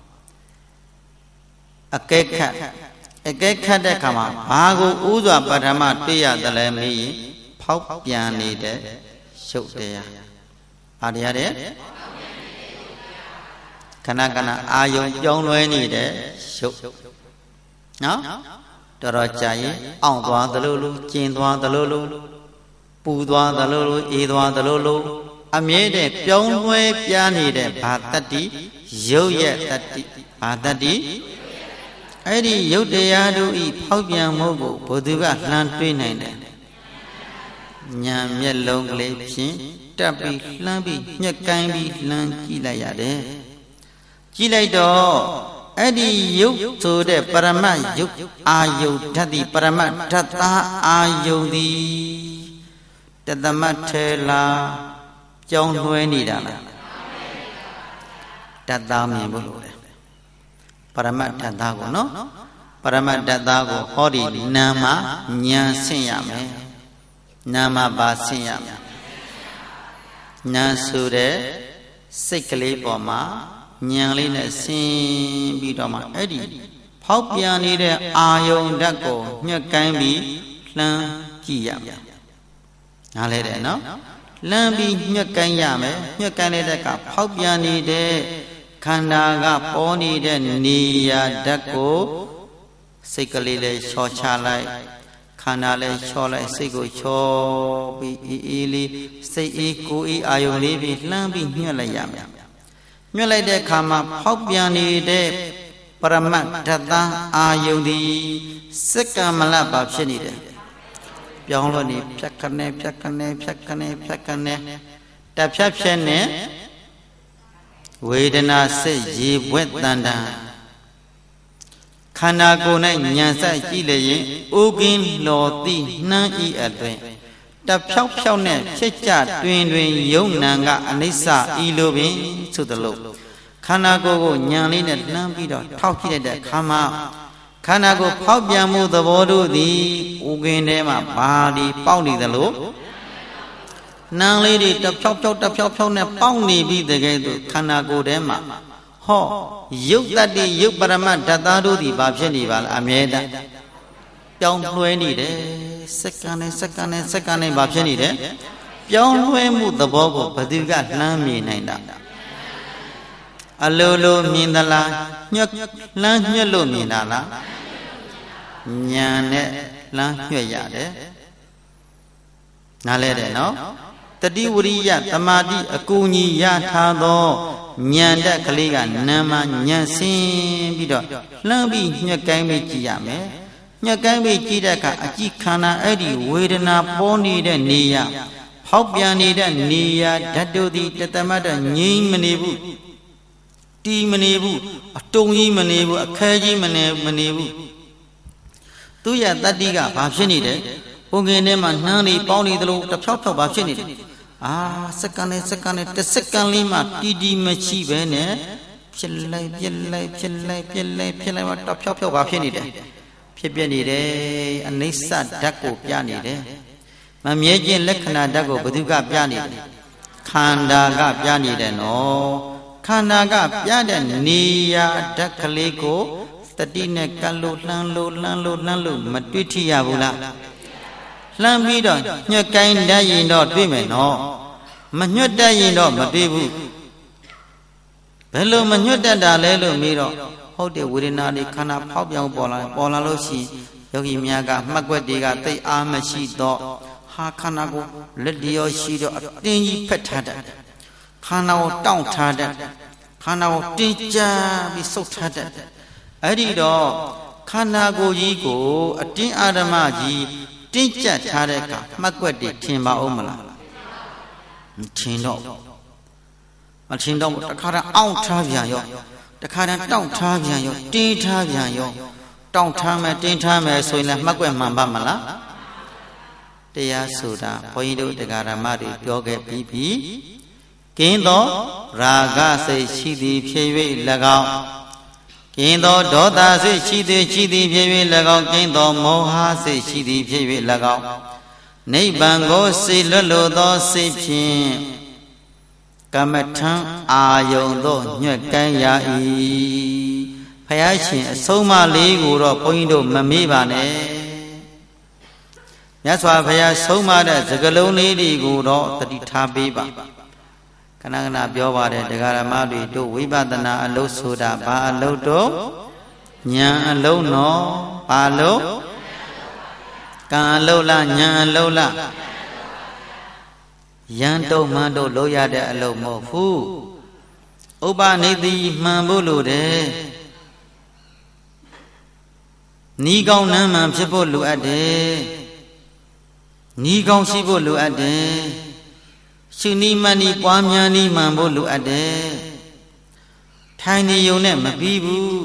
အကဲခတ်တဲ့အခါမှာဘာကိုဥစွာပထမတွေ့ရတယ်လဲမေးရင်ဖောက်ပြန်နေတဲ့ရုပ်တရားဘာတရားတဲ့ခဏခဏအာယုံပြောင်းလဲနေတဲ့ရုပ်နော်တော်တော်ကြာရင်အောင့်သွားသလိုလိုကျဉ်သွားသလိုလိုပူသွားသလိုလိုအေးသွားသလိုလိုအမြဲတည်းပြောင်းလဲပြားနေတဲ့ဘာတတ္တိရုပ်ရဲ့တတ္တိဘာတတ္တိအဲ့ဒီယုတ်တရားတို့ဤဖောက်ပြန်မှုကိုဘုသူကလှမ်းတွေးနိုင်တယ်ဉာဏ်မျက်လုံးကလေးဖြင့်တက်ပြီးလှမ်းပြီးညှက်ကိုင်းပြီးလှမ်းကြည့်လိုက်ရတယ်ကြည့်လိုက်တော့အဲ့ဒီယုတ်ဆိုတဲ့ပရမတ်ယုတ်အာယုဓာတ်ဒီပရမတ်ဓာတ်သားအာယုသည်တသမတ်ထဲလားကြောင်းလွှဲနေတာလားဓာတ်သားမြင်ဖို့လိုတယ်ပရမတ်ဓာတ်သားကိုနော်ပရမတ်ဓာတ်သားကိုဟောဒီနာမဉာဏ်ဆင့်ရမယ်နာမပါဆင့်ရမယ်ဉာဏ်ဆိုတဲ့စိတ်ကလေးပေါ်မှာဉာဏ်လေးနဲ့ဆင်းပြီးတော့မှအဲ့ဒီဖောက်ပြန်နေတဲ့အာယုန်ဓာတ်ကိုညှက်ကိုင်းပြီးလှမ်းကြည့်ရမယ်နားလဲတယ်နော်လှမ်းပြီးညှက်ကိုင်းရမယ်ညှက်ကိုင်းတဲ့ကဖောက်ပြန်နေတဲ့ခန္ဓာကပေါ်နေတဲ့နေရာဓာတ်ကိုစိတ်ကလေးလေးချောချလိုက်ခန္ဓာလေးချောလိုက်စိတ်ကိုချောပြီးအေးလေးစိတ်အေးကိုယ်အေးအာယုန်လေးပြီးလှမ်းပြီးညှက်လိုက်ရမယ်ညှက်လိုက်တဲ့အခါမှာဖောက်ပြန်နေတဲ့ပရမတ်ဓာတ်သားအာယုန်ဒီစက္ကမလပါဖြစ်နေတယ်ပြောင်းလို့နေဖြတ်ခနဲ့တက်ဖြတ်ဖြတ်နဲ့ဝေဒနာစိတ်ရေဘွက်တန်တန်ခန္ဓာကိုယ်၌ဉာဏ်စိုက်ကြည့်လျင်ဥကင်းလော်တိနှမ်းဤအတွင်တဖြောက်နဲ့ဖြစ်ကြတွင်ယုံနံကအနိစ္စဤလိုပင်ဆိုသလိုခန္ဓာကိုယ်ကိုဉာဏ်လေးနဲ့လှမ်းပြီးတော့ထောက်ကြည့်လိုက်တဲ့အခါမှာခန္ဓာကိုယ်ဖောက်ပြန်မှုသဘောတို့သည်ဥကင်းထဲမှာဘာဒီပေါက်နေသလိုနံလေးတွေတဖြောက်နဲ့ပေါက်နေပြီးတကယ်တော့ခန္ဓာကိုယ်ထဲမှာဟောယုတ်တတ္တိယုတ်ပရမတ်ဓာတ်သားတို့သည်ဘာဖြစ်နေပါလဲအမြဲတမ်းပြောင်းလွှဲနေတယ်စက္ကန့်နဲ့ဘာဖြစ်နေတယ်ပြောင်းလွှဲမှုသဘောကိုဘယ်သူကလှမ်းမြင်နိုင်တာအလိုလိုမြင်သလားလှမ်းညှက်လို့မြင်တာလားဉာဏ်နဲ့လှမ်းညှက်ရတယ်နားလဲတယ်နော်တတိဝရိယသမာဓိအကူအညီရထားသောဉာဏ်တက်ကလေးကနာမဉာဏ်ဆင်းပြီးတော့လှမ်းပြီးညှက်ကိုင်းပြီးကြည့်ရမယ်ညှက်ကိုင်းပြီးကြည့်တဲ့အခါအကြည့်ခန္ဓာအဲ့ဒီဝေဒနာပေါ်နေတဲ့နေရာဖောက်ပြန်နေတဲ့နေရာဓာတ်တို့သည်တသမတ်တော့ငြိမ်းမနေဘူးတီးမနေဘူးအတုံကြီးမနေဘူးအခဲကြီးမနေဘူးသူရတတ္တိကဘာဖြစ်နေတယ်ဘုံငင်ထဲမှာနှမ်းလေးပေါင်းနေသလိုတဖြောက်ဘာဖြစ်နေတယ်စက္ကန့်နဲ့တစ်စက္ကန့်လေးမှတီမရှိပဲနဲ့ဖြစ်လိုက်မှတဖြောက်ဘာဖြစ်နေတယ်ဖြစ်ပြနေတယ်အနိစ္စဓာတ်ကိုပြနေတယ်မမြဲခြင်းလက္ခဏာဓာတ်ကိုဘယ်သူကပြနေတယ်ခန္ဓာကပြနေတယ်နော်ခန္ဓာကပြတဲ့နေရာဓာတ်ကလေးကိုတတိနဲ့ကပ်လို့လှမ်းလို့မတွေ့ထိရဘူးလားလှမ်းပြီးတော့ညှက်ကိုင်းတတ်ရင်တော့တွေ့မယ်နော်မညှက်တတ်ရင်တော့မတွေ့ဘူးဘယ်လိုမညှက်တတ်တာလဲလို့မေးတော့ဟုတ်တယ်ဝေဒနာတွေခန္ဓာဖောက်ပြောင်းပေါ်လာလို့ရှိယောဂီများကမှတ်ွက်တွေကသိအားမရှိတော့ဟာခန္ဓာကိုလက်တရောရှိတော့အတင်းကြီးဖက်ထားတတ်ခန္ဓာကိုတောင့်ထားတတ်ခန္ဓာကိုတင်းကြပြီးဆုပ်ထားတတ်အဲ့ဒီတော့ခန္ဓာကိုယ်ကြီးကိုအတင်းအာဓမ္မကြီးတင်းကျပ်ထားတဲ့အခါမှတ်ွက်တွေထင်ပါဦးမလားမထင်တော့တခါတည်းအောင့်ထားပြန်ရောတခါတည်းတောင့်ထားပြန်ရောတင်းထားပြန်ရောတောင့်ထားမယ်တင်းထားမယ်ဆိုရင်လည်းမှတ်ွက်မှန်ပါမလားတရားဆိုတာဘုန်းကြီးတို့တရားဓမ္မတွေပြောခဲ့ပြီးပြီကင်းသောရာဂစိတ်ရှိသည်ဖြစ်၍၎င်းကင်းသောဒေါသစိတ်ရှိသည်ဖြစ်၍၎င်းကင်းသောမောဟစိတ်ရှိသည်ဖြစ်၍၎င်းနိဗ္ဗာန်ကိုစိတ်လွတ်လို့သောစိတ်ဖြင့်ကမ္မထံအာယုံသောညွတ်ကန်းရ၏ဖယားရှင်အဆုံးအမလေးကိုတော့ဘုန်းကြီးတို့မမေ့ပါနဲ့မြတ်စွာဘုရားဆုံးမတဲ့စကားလုံးလေးတွေကိုတော့တတိထားပေးပါခဏပြောပါတယ်တရားဓမ္မတွေတို့ဝိပဿနာအလုပ်ဆိုတာဘာအလုပ်တော့ဉာဏ်အလုပ်နော်ဘာလို့ကံအလုပ်လားဉာဏ်အလုပ်လားယံတုံမှန်တို့လို့ရတဲ့အလုပ်မဟုတ်ဘူးဥပနိတိမှန်ဖို့လိုတယ်နီးကောင်းနမ်းမှန်ဖြစ်ဖို့လိုအပ်တယ်နီးကောင်းရှိဖို့လိုအပ်တယ်ရှုနီးမှန်နီးပွားများနီးမှန်ဖို့လိုအပ်တယ်ထိုင်နေုံနဲ့မပြီးဘူး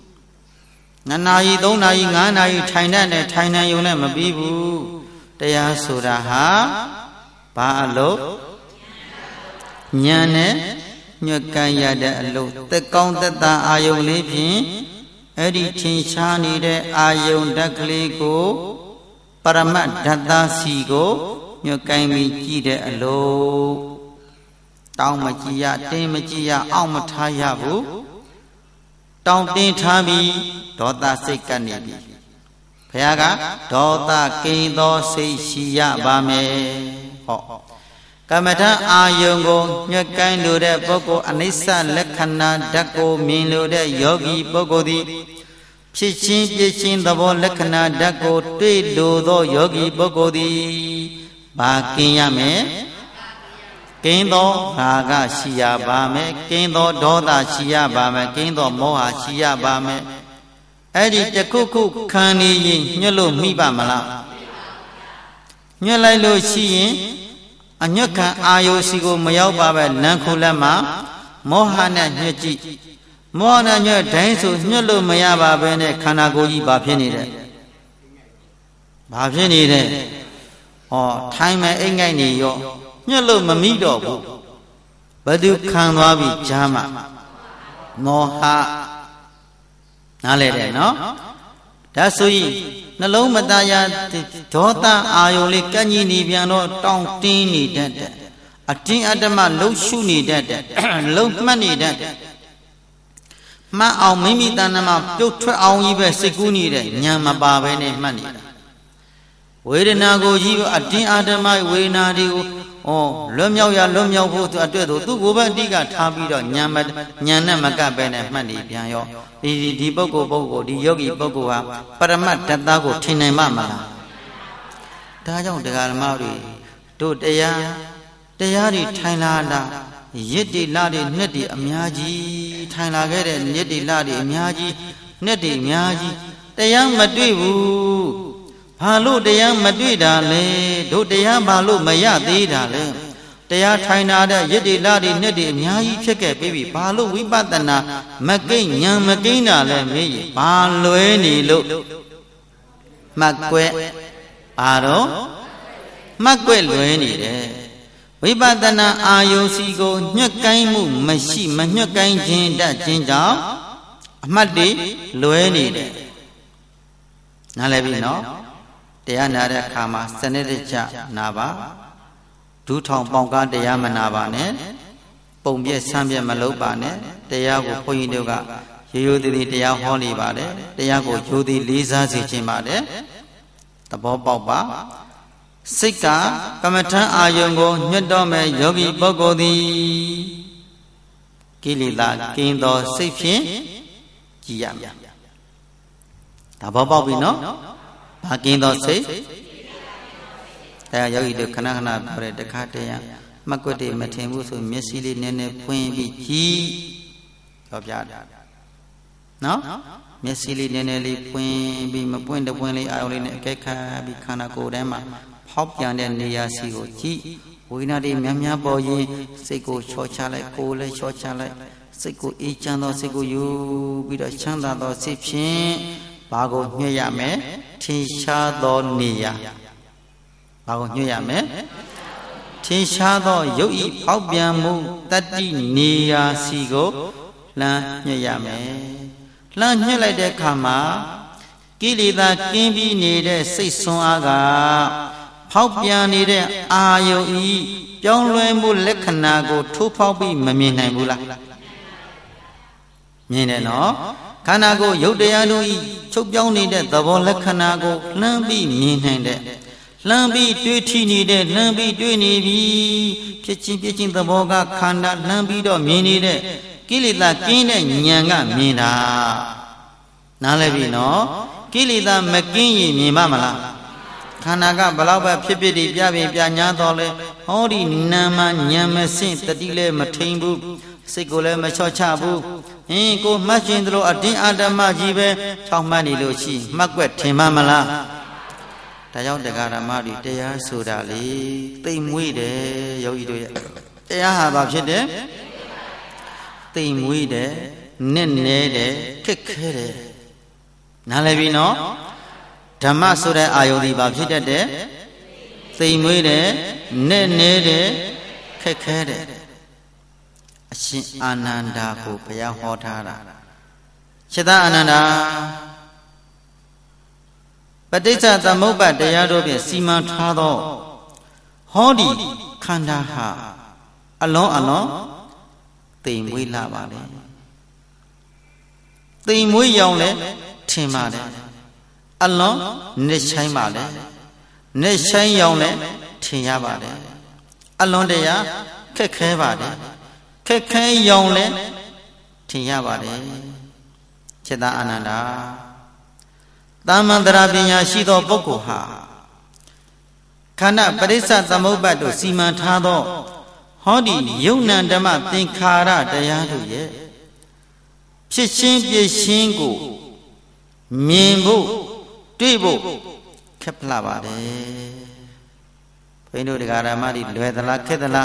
2 နာရီ3 နာရီ5 နာရီထိုင်တတ်တယ်ထိုင်နေုံနဲ့မပြီးဘူးတရားဆိုတာဟာဘာအလုပ်ဉာဏ်နဲ့ညွတ်ကန်ရတဲ့အလုပ်သက်ကောင်းသက်သာအာယုံလေးဖြင့်အဲ့ဒီထင်ရှားနေတဲ့အာယုံဓာတ်ကလေးကိုပရမတ်ဓာတ်သားစီကိုညွတ်ကန်ပြီးကြည့်တဲ့အလုပ်တောင်းမကြည့်ရတင်းမကြည့်ရအောင့်မထားရဘူးတောင်းတင်းထားပြီးဒေါသစိတ်ကနေပြီဘုရားကဒေါသကိန်းသောစိတ်ရှိရပါမယ်ဟောကမ္မထအာယုံကိုညွတ်ကိုင်းလိုတဲ့ပုဂ္ဂိုလ်အနိစ္စလက္ခဏာဓာတ်ကိုမြင်လိုတဲ့ယောဂီပုဂ္ဂိုလ်သည်ဖြစ်ချင်းပြည့်ချင်းသဘောလက္ခဏာဓာတ်ကိုတွေ့လိုသောယောဂီပုဂ္ဂိုလ်သည်ဘာကင်းရမယ်ကင်းသောရာဂရှိရပါမယ်ကင်းသောဒေါသရှိရပါမယ်ကင်းသောမောဟရှိရပါမယ်အဲ့ဒီတခုခုခံနေရင်ညွတ်လို့မိပါမလားညွတ်လိုက်လို့ရှိရင်အညွတ်ခံအာယုစီကိုမရောက်ပါပဲလမ်းခုလက်မှာမောဟနဲ့ညွတ်ကြည့်မောဟနဲ့ညွတ်တိုင်းဆိုညွတ်လို့မရပါပဲနဲ့ခန္ဓာကိုယ်ကြီးဘာဖြစ်နေတယ်ဘာဖြစ်နေတယ်ဟောထိုင်မဲ့အိမ်ငိုက်နေရောညွတ်လို့မမိတော့ဘူးဘယ်သူခံသွားပြီဈာမမောဟနားလဲတယ်နော်ဒါဆိုရင်နှလုံးမသားရဒေါသအာယုံလေးကန့်ကြီးနေပြန်တော့တောင်းတင်းနေတတ်တယ်အတင်းအဓမ္မလှုပ်ရှုနေတတ်တယ်လှုပ်မှတ်နေတတ်တယ်မှတ်အောင်မိမိတဏ္ဍမှာပြုတ်ထွက်အောင်ကြီးပဲစိတ်ကူးနေတဲ့ဉာဏ်မပါဘဲနဲ့မှတ်နေတာဝေဒနာကိုကြီးအတင်းအဓမ္မဝေဒနာတွေကိုလွတ်မြောက်ဖို့အတွက်သူကိုယ်ပဲအတိကထားပြီးတော့ဉာဏ်နဲ့မကပ်ပဲနဲ့မှတ်နေပြန်ရောဒီပုဂ္ဂိုလ်ဒီယောဂီပုဂ္ဂိုလ်ဟာပရမတ်ဓာတ်သားကိုထင်နိုင်မှာမလားဒါကြောင့်တရားဓမ္မတွေတို့တရားတွေထိုင်လာတာရစ်တိလတွေနှစ်တွေအများကြီးထိုင်လာခဲ့တဲ့ရစ်တိလတွေအများကြီးနှစ်တွေအများကြီးတရားမတွေ့ဘူးဘာလို့တရားမတွေ့တာလဲတို့တရားဘာလို့မရသေးတာလဲတရားထိုင်တာတဲ့ရစ်တိလတွေနှစ်တွေအများကြီးဖြစ်ခဲ့ပြီဘာလို့ဝိပဿနာမကိဉ္ဉံမကိန်းတာလဲမေးရင်ဘာလွဲနေလို့မှတ်ကွက်ဘာတော့မှတ်ကွက်လွဲနေတယ်ဝိပဿနာအာယုစီကိုညှက်ကိုင်းမှုမရှိမညှက်ကိုင်းခြင်းတတ်ခြင်းကြောင့်အမှတ်တွေလွဲနေတယ်နားလည်ပြီနော်တရားနာတဲ့အခါမှာစနစ်တကျနာပါဒူးထောင်ပေါင်ကားတရားမနာပါနဲ့ပုံပြက်ဆန်းပြက်မလုပ်ပါနဲ့တရားကိုဘုန်းကြီးတို့ကရိုးသေးတရားဟောနေပါတယ်တရားကိုရိုးသေးလေးစားစေခြင်းပါတယ်သဘောပေါက်ပါစိတ်ကကမ္မထံအာယုံကိုညွတ်တော်မဲ့ယောဂီပုဂ္ဂိုလ်သည်ကိလေသာကင်းသောစိတ်ဖြင့်ကြည်ရမယ်ဒါဘောပေါက်ပြီနော်ဘာကင်းသောစိတ်တရားယောဂီတို့ခဏခဏပြောတဲ့တခါတည်းမှတ်ကွက်တွေမထင်ဘူးဆိုမျက်စိလေးနည်းနည်းဖွင့်ပြီးကြည်ပြောပြတယ်နော်မျက်စိလေးနည်းနည်းလေးဖွင့်ပြီးမပွင့်တပွင့်လေးအာရုံလေးနဲ့အကဲခတ်ပြီးခန္ဓာကိုယ်ထဲမှာဖောက်ပြန်တဲ့နေရာစီကိုကြည့်ဝိညာဉ်တွေများများပေါ်ရင်စိတ်ကိုချောချလိုက်ကိုယ်လည်းချောချလိုက်စိတ်ကိုအေးချမ်းသောစိတ်ကိုယူပြီးတော့ချမ်းသာသောစိတ်ဖြင့်ဘာကိုညွှဲရမယ်ထင်ရှားသောနေရာဘာကိုညွှဲရမယ်ထင်ရှားသောရုပ်ဤဖောက်ပြန်မှုတတ္တိနေရာစီကိုလှမ်းညွှဲရမယ်လှမ်းညွှဲလိုက်တဲ့အခါမှာကိလေသာကင်းပြီးနေတဲ့စိတ်ဆွမ်းအားကဖောက်ပြန်နေတဲ့အာယုံဤပြောင်းလဲမှုလက္ခဏာကိုထိုးဖောက်ပြီးမမြင်နိုင်ဘူးလားမြင်တယ်နော်ခန္ဓာကိုယ်ရုပ်တရားတို့ဤချုပ်ပြောင်းနေတဲ့သဘောလက္ခဏာကိုလှမ်းပြီးမြင်နိုင်တဲ့လှမ်းပြီးတွေးထီနေတဲ့လှမ်းပြီးတွေးနေပြီဖြစ်ချင်းသဘောကခန္ဓာလှမ်းပြီးတော့မြင်နေတဲ့ကိလေသာကင်းတဲ့ဉာဏ်ကမြင်တာနားလည်ပြီနော်ကိလေသာမကင်းရင်မြင်ပါမလားခန္ဓာကဘလောက်ပဲဖြစ်ဖြစ်ဒီပြပြင်ပြညာတော်လဲဟောဒီနာမဉာဏ်မစင့်တတိလည်းမထိန်ဘူးစိတ်ကိုလည်းမချော့ချဘူးကိုမှတ်ခြင်းတို့အတင်းအာဓမ္မကြီးပဲ၆မှတ်နေလို့ရှိမှတ်ွက်ထင်ပါမလားဒါကြောင့်တရားဓမ္မတွေတရားဆိုတာလေသိမ်မွေးတယ်ယောဂီတို့ရဲ့တရားဟာဘာဖြစ်တယ်သိမ်မွေးတယ်နက်နဲတယ်ခက်ခဲတယ်နားလည်ပြီနော်ဓမ္မဆိုတဲ့အာယုန်ဒီဘာဖြစ်တတ်တယ်သိမ်မွေးတယ်နက်နဲတယ်ခက်ခဲတယ်အရှင်အာနန္ဒာကိုဘုရားဟောထားတာရှင်သာအာနန္ဒာပဋိစ္စသမုပ္ပါတရားတို့ဖြင့်စီမံထားသောဟောဒီခန္ဓာဟာအလွန်သိမ်မွေးလာပါလေသိမ်မွေးရောင်လဲထင်ပါလေအလွန်နှစ်ဆိုင်ပါလေနှစ်ဆိုင်ရောင်လဲထင်ရပါလေအလွန်တရားခက်ခဲပါလေခက်ခဲရောင်လဲထင်ရပါလေจิตအာနန္ဒာတာမန္တရာပညာရှိသောပုဂ္ဂိုလ်ဟာခန္ဓာပရိစ္ဆသမုပ္ပါတို့စီမံထားသောဟောဒီယုံနံဓမ္မသင်္ခါရတရားတို့ရဲ့ဖြစ်ချင်းပြည့်ရှင်းကိုမြင်ဖို့တွေ့ဖို့ခက်လာပါတယ်ဘုန်းကြီးတို့တရားဓမ္မတွေလွယ်သလားခက်သလား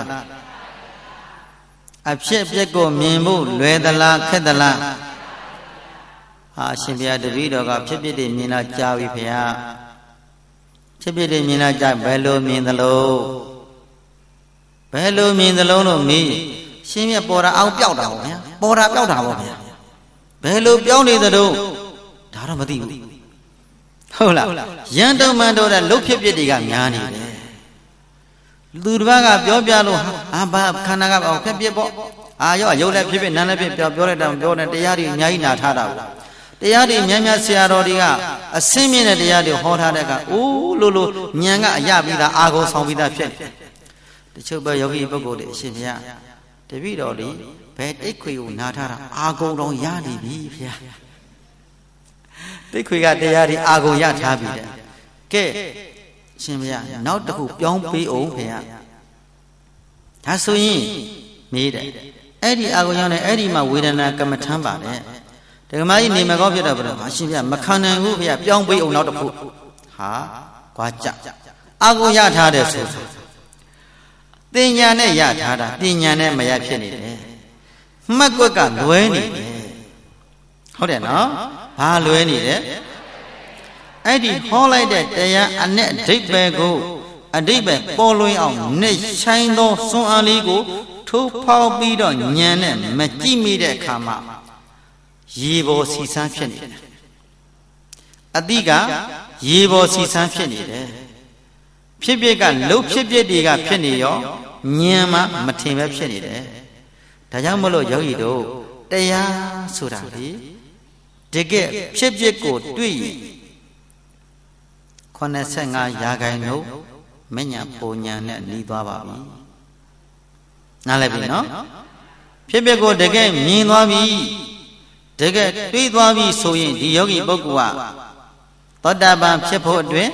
အဖြစ်အပျက်ကိုမြင်ဖို့လွယ်သလားခက်သလားဟာရှင်ဘုရားတပည့်တော်ကဖြစ်ဖြစ်တွေမြင်လာကြားပြီဘုရားဖြစ်ဖြစ်တွေမြင်လာကြားဘယ်လိုမြင်သလိုဘယ်လိုမြင်သလုံးလို့မေးရှင်မြတ်ပေါ်တာအောင်ပြောက်တာပေါ့ဗျာပေါ်တာပြောက်တာပေါ့ဗျာဘယ်လိုပြောင်းနေသလိုဒါတော့မသိဘူးဟုတ်လားရန်တုံမှန်တော့တဲ့လှုပ်ဖြစ်ဖြစ်တွေကများနေတယ်သူတစ်ပါးကပြောပြလို့ဘာခန္ဓာကဖြစ်ဖြစ်ပေါ့ရောရုပ်လည်းဖြစ်ဖြစ်နာမ်လည်းဖြစ်ပြောလိုက်တာပြောနေတရားတွေအများကြီးနာထားတာပေါ့တရားတွေများများဆရာတော်တွေကအစင်းမြင့်တဲ့တရားတွေဟောထားတဲ့ကအိုးလို့ဉာဏ်ကအရပြီးသားအာဂုံဆောင်ပြီးသားဖြစ်တယ်တချို့ပဲယောဂီပုဂ္ဂိုလ်တွေအရှင်ဘုရားတပည့်တော်တွေဘယ်တိတ်ခွေကိုနာထားတာအာဂုံတော်ရနေပြီဘုရားတိတ်ခွေကတရားတွေအာဂုံရထားပြီတဲ့ကဲရှင်ဘုရားနောက်တစ်ခုပြောင်းပေးအောင်ဘုရားဒါဆိုရင်မေးတယ်အဲ့ဒီအာဂုံရောက်နေအဲ့ဒီမှာဝေဒနာကမ္မထမ်းပါတယ်ဒကမကြီးနေမကောင်းဖြစ်တော့ဘယ်လိုအရှင်ဘုရားမခံနိုင်ဘူးဘုရားပြောင်းပေးအောင်နောက်တစ်ခုဟာကွာကြအာဂုံရထားတယ်ဆိုပညာနဲ့ရထားတာပညာနဲ့မရဖြစ်နေတယ်မှတ်ကွက်ကလွဲနေတယ်ဟုတ်တယ်နော်ဘာလွဲနေတယ်အဲ့ဒီဟောလိုက်တဲ့တရားအနဲ့အဓိပ္ပာယ်ကိုအဓိပ္ပာယ်ပေါ်လွင်အောင်နဲ့ဆိုင်သောစွမ်းအားလေးကိုထိုးဖောက်ပြီးတော့ဉာဏ်နဲ့မကြည့်မိတဲ့အခါမှာရေပေါ်စီစမ်းဖြစ်နေတယ်အတိကရေပေါ်စီစမ်းဖြစ်နေတယ်ဖြစ်ဖြစ်ကလှုပ်ဖြစ်ဖြစ်တွေကဖြစ်နေရောဉာဏ်မှမထင်ပဲဖြစ်နေတယ်ဒါကြောင့်မလို့ယောဂီတို့တရားဆိုတာလေတကယ်ဖြစ်ဖြစ်ကိုတွေ့ရင်85%ပမညာပုံညာနဲ့နီးသွားပါပြီနားလည်ပြီနော်ဖြစ်ဖြစ်ကိုတကယ်မြင်သွားပြီတကယ်တွေးသွားပြီဆိုရင်ဒီယောဂီပုဂ္ဂိုလ်ကသောတာပန်ဖြစ်ဖို့အတွက်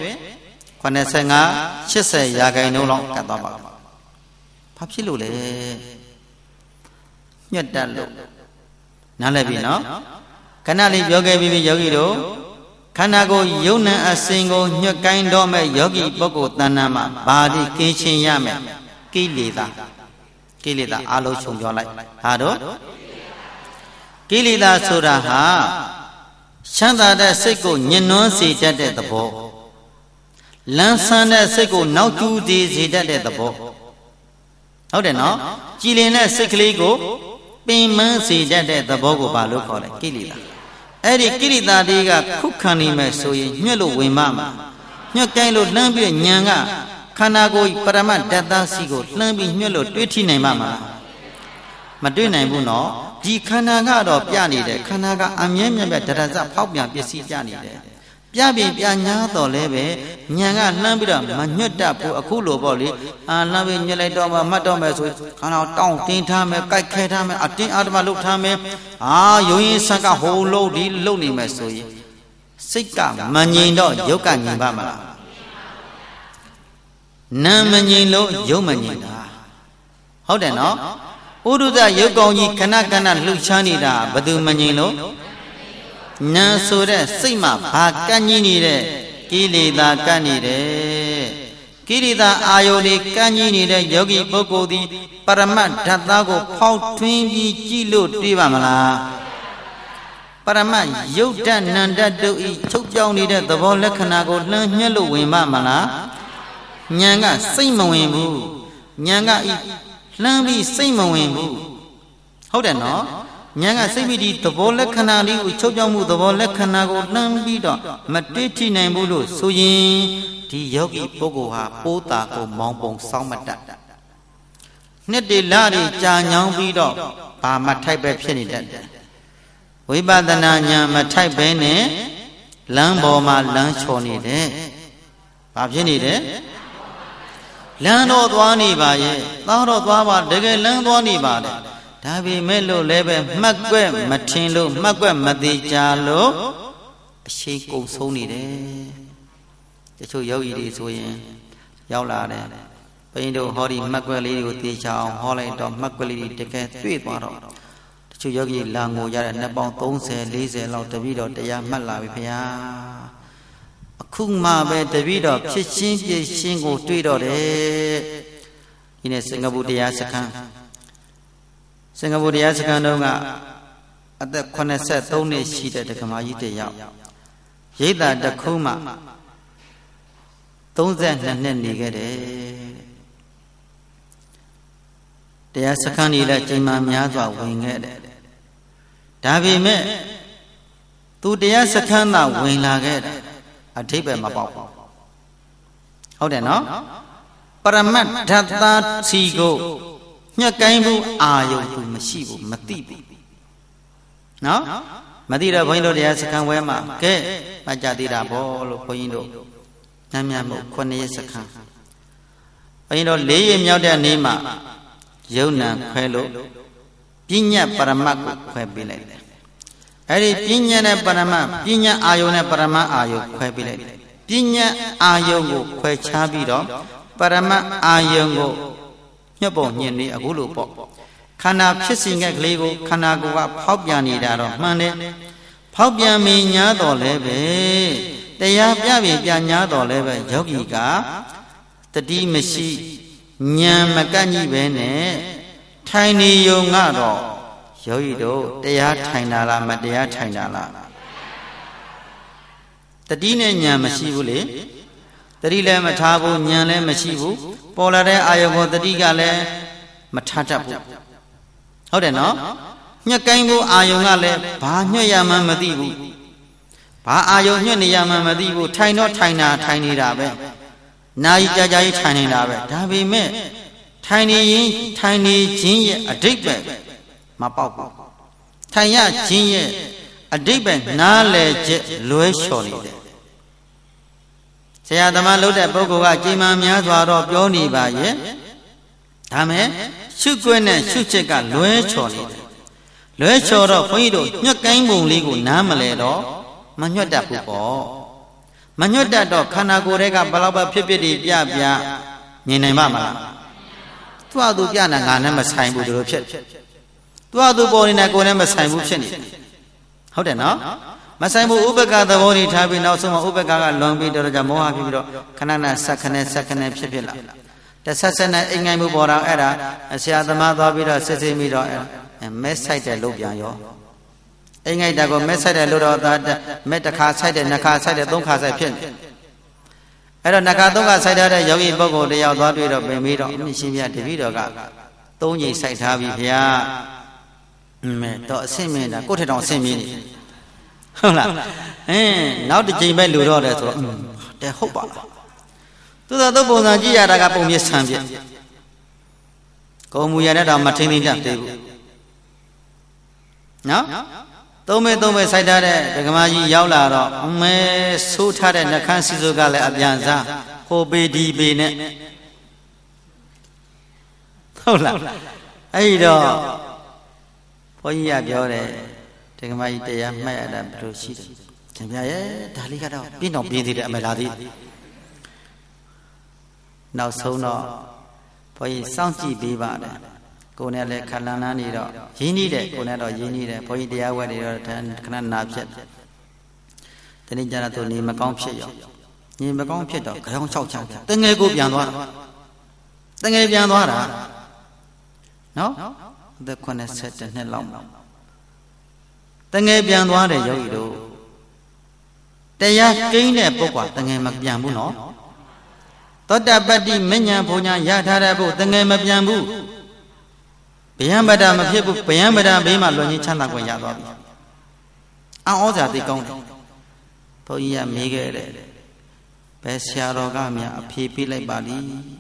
85-80ရာခိုင်နှုန်းလောက်ကတ်သွားပါဘူးဘာဖြစ်လို့လဲညှက်တက်လို့နားလည်ပြီနော်ခဏလေးပြောခဲ့ပြီးယောဂီတို့ခန္ဓာကိုယ်ယုံနံအစဉ်ကိုညှက်ကိုင်းတော့မဲ့ယောဂီပုဂ္ဂိုလ်တဏ္ဍာမှာဘာဒီကင်းချင်းရမယ်ကိလေသာအလုံးခြုံပြောလိုက်ဟာတော့ကိလေသာဆိုတာဟာချမ်းသာတဲ့စိတ်ကိုညှဉ်းနှွမ်းစေတတ်တဲ့သဘောလန်းဆန်းတဲ့စိတ်ကိုနောက်ကျူးစေတတ်တဲ့သဘောဟုတ်တယ်နော်ကြည်လင်တဲ့စိတ်ကလေးကိုပင်ပန်းစေတတ်တဲ့သဘောကိုဘာလို့ခေါ်လဲကိလေသာအဲ့ဒီကိလေသာတွေကခုခံနေမယ်ဆိုရင်ညှက်လို့ဝင်မှာညှက်ကိုင်းလို့လှမ်းပြီးညံကခန္ဓာကိုယ်ပရမတ်ဓာတ်သားစီကိုလှမ်းပြီးညှက်လို့တွေးထိနိုင်မှာမတွေးနိုင်ဘူးနော်ဒီခန္ဓာကတော့ပြနေတယ်ခန္ဓာကအမြဲမြဲပဲဒရဇဖောက်ပြန်ပစ္စည်းပြနေတယ်ပြပြင်ပြညာတော့လဲပဲညံကလှမ်းပြီးတော့မညွတ်တတ်ဘူးအခုလိုပေါ့လေလှမ်းပြီးညွတ်လိုက်တော့မှတ်တော့မယ်ဆိုခန္ဓာတောင်းတင်းထားမယ်ကြိုက်ခဲထားမယ်အတင်းအာဓမလုပ်ထားမယ်ယုံရင်ဆက်ကဟိုလုံးဒီလုံနေမယ်ဆိုရင်စိတ်ကမငြိမ်တော့ယုတ်ကငြိမ်ပါမလားနာမငြိမ်လို့ယုတ်မငြိမ်တာဟုတ်တယ်နော်ဥဒုဇယုတ်ကောင်ကြီးခဏခဏလှုပ်ရှားနေတာဘယ်သူမငြိမ်လို့နာဆိုတဲ့စိတ်မှာဘာကန့်ကြီးနေတဲ့ကိလေသာကန့်နေတယ်ကိလေသာအာယုန်တွေကန့်ကြီးနေတဲ့ယောဂီပုဂ္ဂိုလ်သည်ပရမတ်ဓာတ်သားကိုဖောက်ထွင်းပြီးကြည့်လို့တွေ့ပါမလားပရမတ်ယုတ်တနန္တတုဤချုပ်ပြောင်းနေတဲ့သဘောလက္ခဏာကိုလှမ်းညှက်လို့ဝင်ပါမလားဉာဏ်ကစိတ်မဝင်ဘူးဉာဏ်ကလှမ်းပြီးစိတ်မဝင်ဘူးဟုတ်တယ်နော်ဉာဏ်ကစိတ်ပြီးဒီသဘောလက္ခဏာလေးကိုချုပ်ပြောင်းမှုသဘောလက္ခဏာကိုလှမ်းပြီးတော့မတွေ့ထိနိုင်ဘူးလို့ဆိုရင်ဒီယောဂီပုဂ္ဂိုလ်ဟာပိုးတာကိုမောင်းပုံစောင်းမတတ်နှစ်တည်းလတွေကြာညောင်းပြီးတော့ဘာမထိုက်ပဲဖြစ်နေတတ်တယ်ဝိပဿနာဉာဏ်မထိုက်ပဲနဲ့လမ်းပေါ်မှာလမ်းချော်နေတယ်ဘာဖြစ်နေတယ်လမ်းတော့သွားနေပါရဲ့သားတော့သွားပါတကယ်လမ်းသွားနေပါတယ်ဒါပေမဲ့လို့လည်းပဲမှတ်ကွက်မထင်လို့မှတ်ကွက်မသေးကြလို့အရှိကုန်ဆုံးနေတယ်တချို့ယောဂီတွေဆိုရင်ရောက်လာတယ်ဘုန်းကြီးတို့ဟောဒီမှတ်ကွက်လေးတွေကိုသေချာအောင်ဟောလိုက်တော့မှတ်ကွက်လေးတွေတကယ်တွေ့သွားတော့တချို့ယောဂီလာငိုကြတဲ့နှစ်ပေါင်း30-40လောက်တပည့်တော်တရားမှတ်လာပြီခင်ဗျာအခုမှပဲတပည့်တော်ဖြစ်ချင်းပြည့်ရှင်းကိုတွေ့တော့တယ်ဒီနေ့စင်ကာပူတရားစခန်းစင်ကာပူတရားစခန်းတုန်းကအသက်83နှစ်ရှိတဲ့ဒကမာကြီးတယောက်ရိတ်တာတစ်ခုမှ32နှစ်နေခဲ့တယ်တရားစခန်းကြီးလည်းချိန်မှများစွာဝင်ခဲ့တယ်ဒါပေမဲ့သူတရားစခန်းသာဝင်လာခဲ့တယ်အထိပ္ပယ်မပေါက်ဘူးဟုတ်တယ်နော်ပရမတ်ဓာတ်သားစီကိုညှက်ကိုင်းမှုအာယုံသူမရှိဘူးမသိဘူးနော်မသိတော့ဘုန်းကြီးတို့တရားစခန်းဝဲမှာကဲမကြသေးတာဘောလို့ဘုန်းကြီးတို့ညံ့ညံ့မှု9ရက်စခန်းဘုန်းကြီးတို့4ရက်မြောက်တဲ့နေ့မှာယုံနံခွဲလို့ပညာပရမတ်ကိုခွဲပေးလိုက်တယ်အဲ့ဒီပညာနဲ့ပရမတ်ပညာအာယုံနဲ့ပရမတ်အာယုံခွဲပေးလိုက်တယ်ပညာအာယုံကိုခွဲခြားပြီးတော့ပရမတ်အာယုံကိုညှပ်ပုံညင်နေအခုလိုပေါ့ခန္ဓာဖြစ်စဉ်ကလေးကိုခန္ဓာကိုယ်ကဖောက်ပြန်နေတာတော့မှန်တယ်ဖောက်ပြန်မင်းညာတော်လဲပဲတရားပြပြင်ပြညာတော်လဲပဲယောဂီကတတိမရှိဉာဏ်မကန့်ကြီးပဲနဲ့ထိုင်နေုံကတော့ယောဂီတို့တရားထိုင်တာလားမတရားထိုင်တာလားတတိနဲ့ဉာဏ်မရှိဘူးလေတတိလည်းမထားဘူးဉာဏ်လည်းမရှိဘူးပေါ်လာတဲ့အာယုံကိုတတိကလည်းမထားတတ်ဘူးဟုတ်တယ်နော်ညှက်ကိုင်းဖို့အာယုံကလည်းဘာညှက်ရမှန်းမသိဘူးဘာအာယုံညှက်နေရမှန်းမသိဘူးထိုင်တော့ထိုင်နေတာပဲနာယီကြာကြီးထိုင်နေတာပဲဒါပေမဲ့ထိုင်နေရင်ထိုင်နေခြင်းရဲ့အဓိပ္ပာယ်မပေါက်ဘူးထိုင်ရခြင်းရဲ့အဓိပ္ပာယ်နားလည်ချက်လွဲလျှော်နေတယ်ဆရာသမားလုပ်တဲ့ပုဂ္ဂိုလ်ကကြီးမားများစွာတော့ပြောနေပါရဲ့ဒါမဲ့ရှုခွင့်နဲ့ရှုချက်ကလွဲချော်နေတယ်လွဲချော်တော့ဘုန်းကြီးတို့ညွတ်ကိုင်းပုံလေးကိုနားမလဲတော့မညွတ်တတ်ဘူးပေါ့မညွတ်တတ်တော့ခန္ဓာကိုယ်တွေကဘလောက်ပဲဖြစ်ဖြစ်ဒီပြမြင်နိုင်ပါမလားသူ့အတူပြနာငါနဲ့မဆိုင်ဘူးတို့ဖြစ်သူ့အတူပေါ်နေတဲ့ကိုယ်နဲ့မဆိုင်ဘူးဖြစ်နေဟုတ်တယ်နော်မဆိုင်ဘူးဥပက္ခသဘောတွေထားပြီးနောက်ဆုံးမှာဥပက္ခကလွန်ပြီးတော့ကြမောဟဖြစ်ပြီးတော့ခဏနဲ့စက္ခနဲ့ဖြစ်လာတဆက်ဆက်နဲ့အိမ်ငိုင်မှုပေါ်တော့အဲ့ဒါဆရာသမားသွားပြီးတော့စစ်စစ်ပြီးတော့မဲဆိုင်တဲ့လုပ်ပြန်ရောအိမ်ငိုက်တာကိုမဲဆိုင်တဲ့လို့တော့မဲတစ်ခါဆိုင်တဲ့နှစ်ခါဆိုင်တဲ့သုံးခါဆိုင်ဖြစ်နေအဲ့တော့နှစ်ခါသုံးခါဆိုင်ထားတဲ့ယောဂီပုဂ္ဂိုလ်တယောက်သွားတွေ့တော့ပြင်ပြီးတော့အမြင့်ရှင်ပြတပည့်တော်ကသုံးချိန်ဆိုင်ထားပြီဗျာမဲတော့အဆင့်မြင်တာကိုယ့်ထက်တောင်အဆင့်မြင်နေဟုတ်လားနောက်တစ်ချိန်ပဲလူတော့တယ်ဆိုတော့တဲ့ဟုတ်ပါလားသူသောပုံစံကြည့်ရတာကပုံမြင့်ဆန်းပြကိုမူရတဲ့တော့မထင်းသေးကြသေးဘူးနော်သုံးမဲစိုက်ထားတဲ့ဒကမာကြီးရောက်လာတော့အမဲဆိုးထားတဲ့နှခမ်းစီစိုးကလည်းအပြန်စားဟိုပေဒီပေနဲ့ဟုတ်လားအဲ့တော့ဘုန်းကြီးကပြောတယ်ဒကမာကြီးတရားမှတ်ရတာဘယ်လိုရှိတယ်ခင်ဗျာရဲ့ဒါလေးကတော့ပြင်းတော့ပြင်းသေးတယ်အမေလားသေးနောက်ဆုံးတော့ဘုန်းကြီးစောင့်ကြည့်ပေးပါတယ်ကိုယ်နဲ့လည်းခလန်းလန်းနေတော့ရင်းနှီးတယ်ကိုယ်နဲ့တော့ရင်းနှီးတယ်ဘုန်းကြီးတရားဝဲနေတော့ခဏနာဖြစ်တနေ့ကျတော့သူနေမကောင်းဖြစ်ရောနေမကောင်းဖြစ်တော့ကြောင်၆ချတငယ်ကိုပြန်သွားတာတငယ်ပြန်သွားတာနော်အသက်82နှစ်လောက်တငယ်ပြန်သွားတယ်ယောဂီတို့တရားကိန်းတဲ့ပုဂ္ဂိုလ်တငယ်မပြန်ဘူးနော်သောတပတ္တိမဉ္ဇဉ်ဘုံညာရထားတဲ့ဘုတငယ်မပြန်ဘူးဗျံပဒမဖြစ်ဘူးဗျံပဒဘေးမှာလွန်ချင်းချမ်းသာခွင့်ရသွားပြီအံ့ဩစရာသိကောင်းတယ်ဘုန်းကြီးကမေးခဲ့တယ်ဘယ်ဆရာတော်ကများအဖြေပေးလိုက်ပါလိ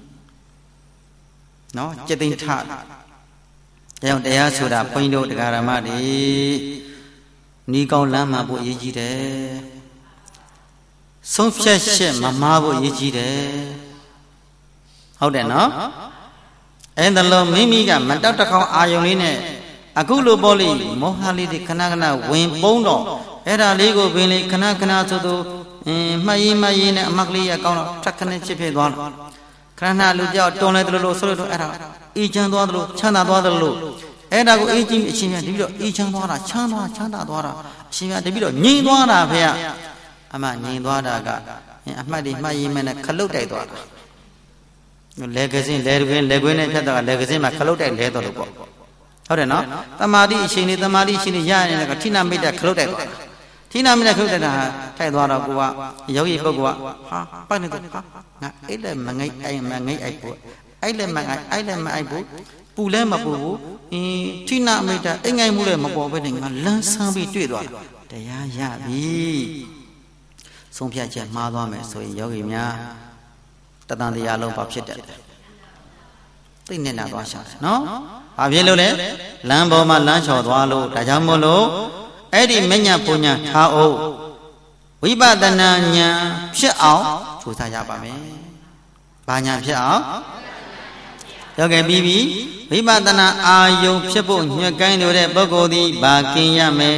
နော်จิตသိမ့်ထတရားဆိုတာဘုန်းကြီးတို့တရားဓမ္မတွေနီးကောင်းလမ်းမှာဖို့အရေးကြီးတယ်ဆုံးဖြတ်ချက်မမှားဖို့အရေးကြီးတယ်ဟုတ်တယ်နော်အဲ့ဒါလို့မိမိကမတောက်တခေါင်အာယုံလေးနဲ့အခုလိုပေါ့လေမောဟလေးတွေခဏခဏဝင်ပုန်းတော့အဲ့ဒါလေးကိုပင်လေခဏခဏဆိုသူမှတ်ရေးနဲ့အမကလေးရကောင်းတော့ထက်ခနဲ့ချစ်ဖြစ်သွားတော့ခဏခဏလူကြောက်တွန်းလဲတယ်လို့ဆိုလို့အဲ့ဒါအေးချမ်းသွားတယ်လို့ချမ်းသာသွားတယ်လို့အဲ့ဒါကိုအေးကြီးအရှင်ပြတပြီးတော့အေးချမ်းသွားတာချမ်းသာသွားတာအရှင်ပြတပြီးတော့ငြိမ်သွားတာဖေအမငြိမ်သွားတာကအမှတ်တွေမှတ်ရေးနဲ့ခလုတ်တိုက်သွားတာလက်ကစင်းလက်ခွင်းနဲ့ဖြတ်တော့လက်ကစင်းမှာခလုတ်တိုက်လဲတော့လို့ပေါ့ဟုတ်တယ်နော်တမာတိအရှင်နေရနေတဲ့ကထိနာမိတ်တဲ့ခလုတ်တိုက်သွားတာထိနာမိတ်တဲ့ခလုတ်တိုက်တာထိုက်သွားတော့ကိုကယောဂီပုဂ္ဂိုလ်ကဟာပတ်နေတော့ဟာငါအဲ့လည်းမငိတ်အိုက်ဖို့အဲ့လည်းမအိုက်ဖို့ပူလဲမပူဘူးထိနာမိတ်တဲ့အိမ်ငိုက်မှုလည်းမပေါ်ဘဲနဲ့ငါလန်းဆန်းပြီးတွေ့သွားတာတရားရပြီဆုံးဖြတ်ချက်မှားသွားမယ်ဆိုရင်ယောဂီများတဏ္ဍတရားလုံးပါဖြစ်တတ်တယ်သိနေနာသွားရှာတယ်နော်ဘာဖြစ်လို့လဲလမ်းပေါ်မှာလမ်းလျှော်သွားလို့ဒါကြောင့်မို့လို့အဲ့ဒီမဉ္ဇဉ်ပူညာထားအောင်ဝိပဿနာဉာဏ်ဖြစ်အောင်ကြိုးစားရပါမယ်ဘာဉာဏ်ဖြစ်အောင်ရောက်ခဲ့ပြီးပြီဝိပဿနာအာယုံဖြစ်ဖို့ညွှန်ကိုင်းလို့တဲ့ပုဂ္ဂိုလ်သည်ဘာကင်းရမယ်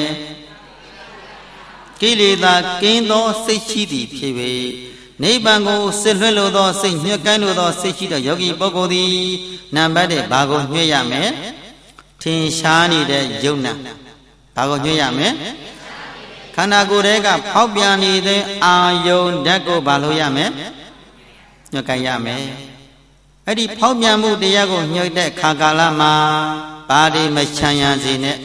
ကိလေသာကင်းသောစိတ်ရှိသည်ဖြစ်ပေနိဗ္ဗာန်ကိုစစ်လွှတ်လို့သောစိတ်ညှက်ကိုင်းလို့သောစိတ်ရှိသောယောဂီပုဂ္ဂိုလ်သည်နံပါတ်1ဘာကိုညွှဲရမယ်ထင်ရှားနေတဲ့ယုံနာဘာကိုညွှဲရမယ်ခန္ဓာကိုယ်တွေကဖောက်ပြန်နေတဲ့အာယုံဓာတ်ကိုဘာလို့ရမယ်ညှက်ကိုင်းရမယ်အဲ့ဒီဖောက်ပြန်မှုတရားကိုညှက်တဲ့ခါကာလမှာဘာတွေမချမ်းရစေနဲ့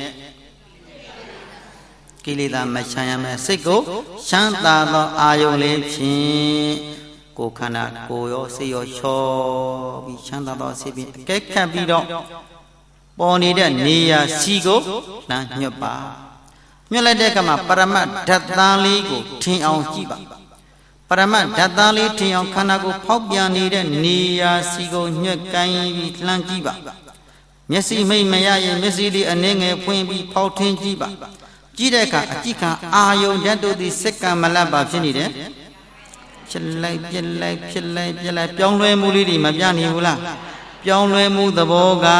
ကိလေသာမချမ်းရမယ်စိတ်ကိုချမ်းသာသောအာယုံလေးဖြင့်ကိုယ်ခန္ဓာကိုယ်ရောစိတ်ရောချောပြီးချမ်းသာသောစိတ်ဖြင့်အကဲခတ်ပြီးတော့ပေါ်နေတဲ့နေရာစီကိုလမ်းညွတ်ပါညွတ်လိုက်တဲ့အခါမှာပရမတ်ဓာတ်သားလေးကိုထင်အောင်ကြည့်ပါပရမတ်ဓာတ်သားလေးထင်အောင်ခန္ဓာကိုယ်ဖောက်ပြန်နေတဲ့နေရာစီကိုညွတ်ကိုင်းပြီးလှမ်းကြည့်ပါမျက်စိမိတ်မရရင်မျက်စိလေးအနှဲငယ်ဖွင့်ပြီးဖောက်ထင်းကြည့်ပါကြည့်တဲ့အခါအကြည့်ခံအာယုံဓာတ်တို့သည်စက္ကမလတ်ပါဖြစ်နေတယ်ဖြစ်လိုက်ပြက်လိုက်ဖြစ်လိုက်ပြက်လိုက်ပြောင်းလဲမှုလေးတွေမပြနေဘူးလားပြောင်းလဲမှုသဘောက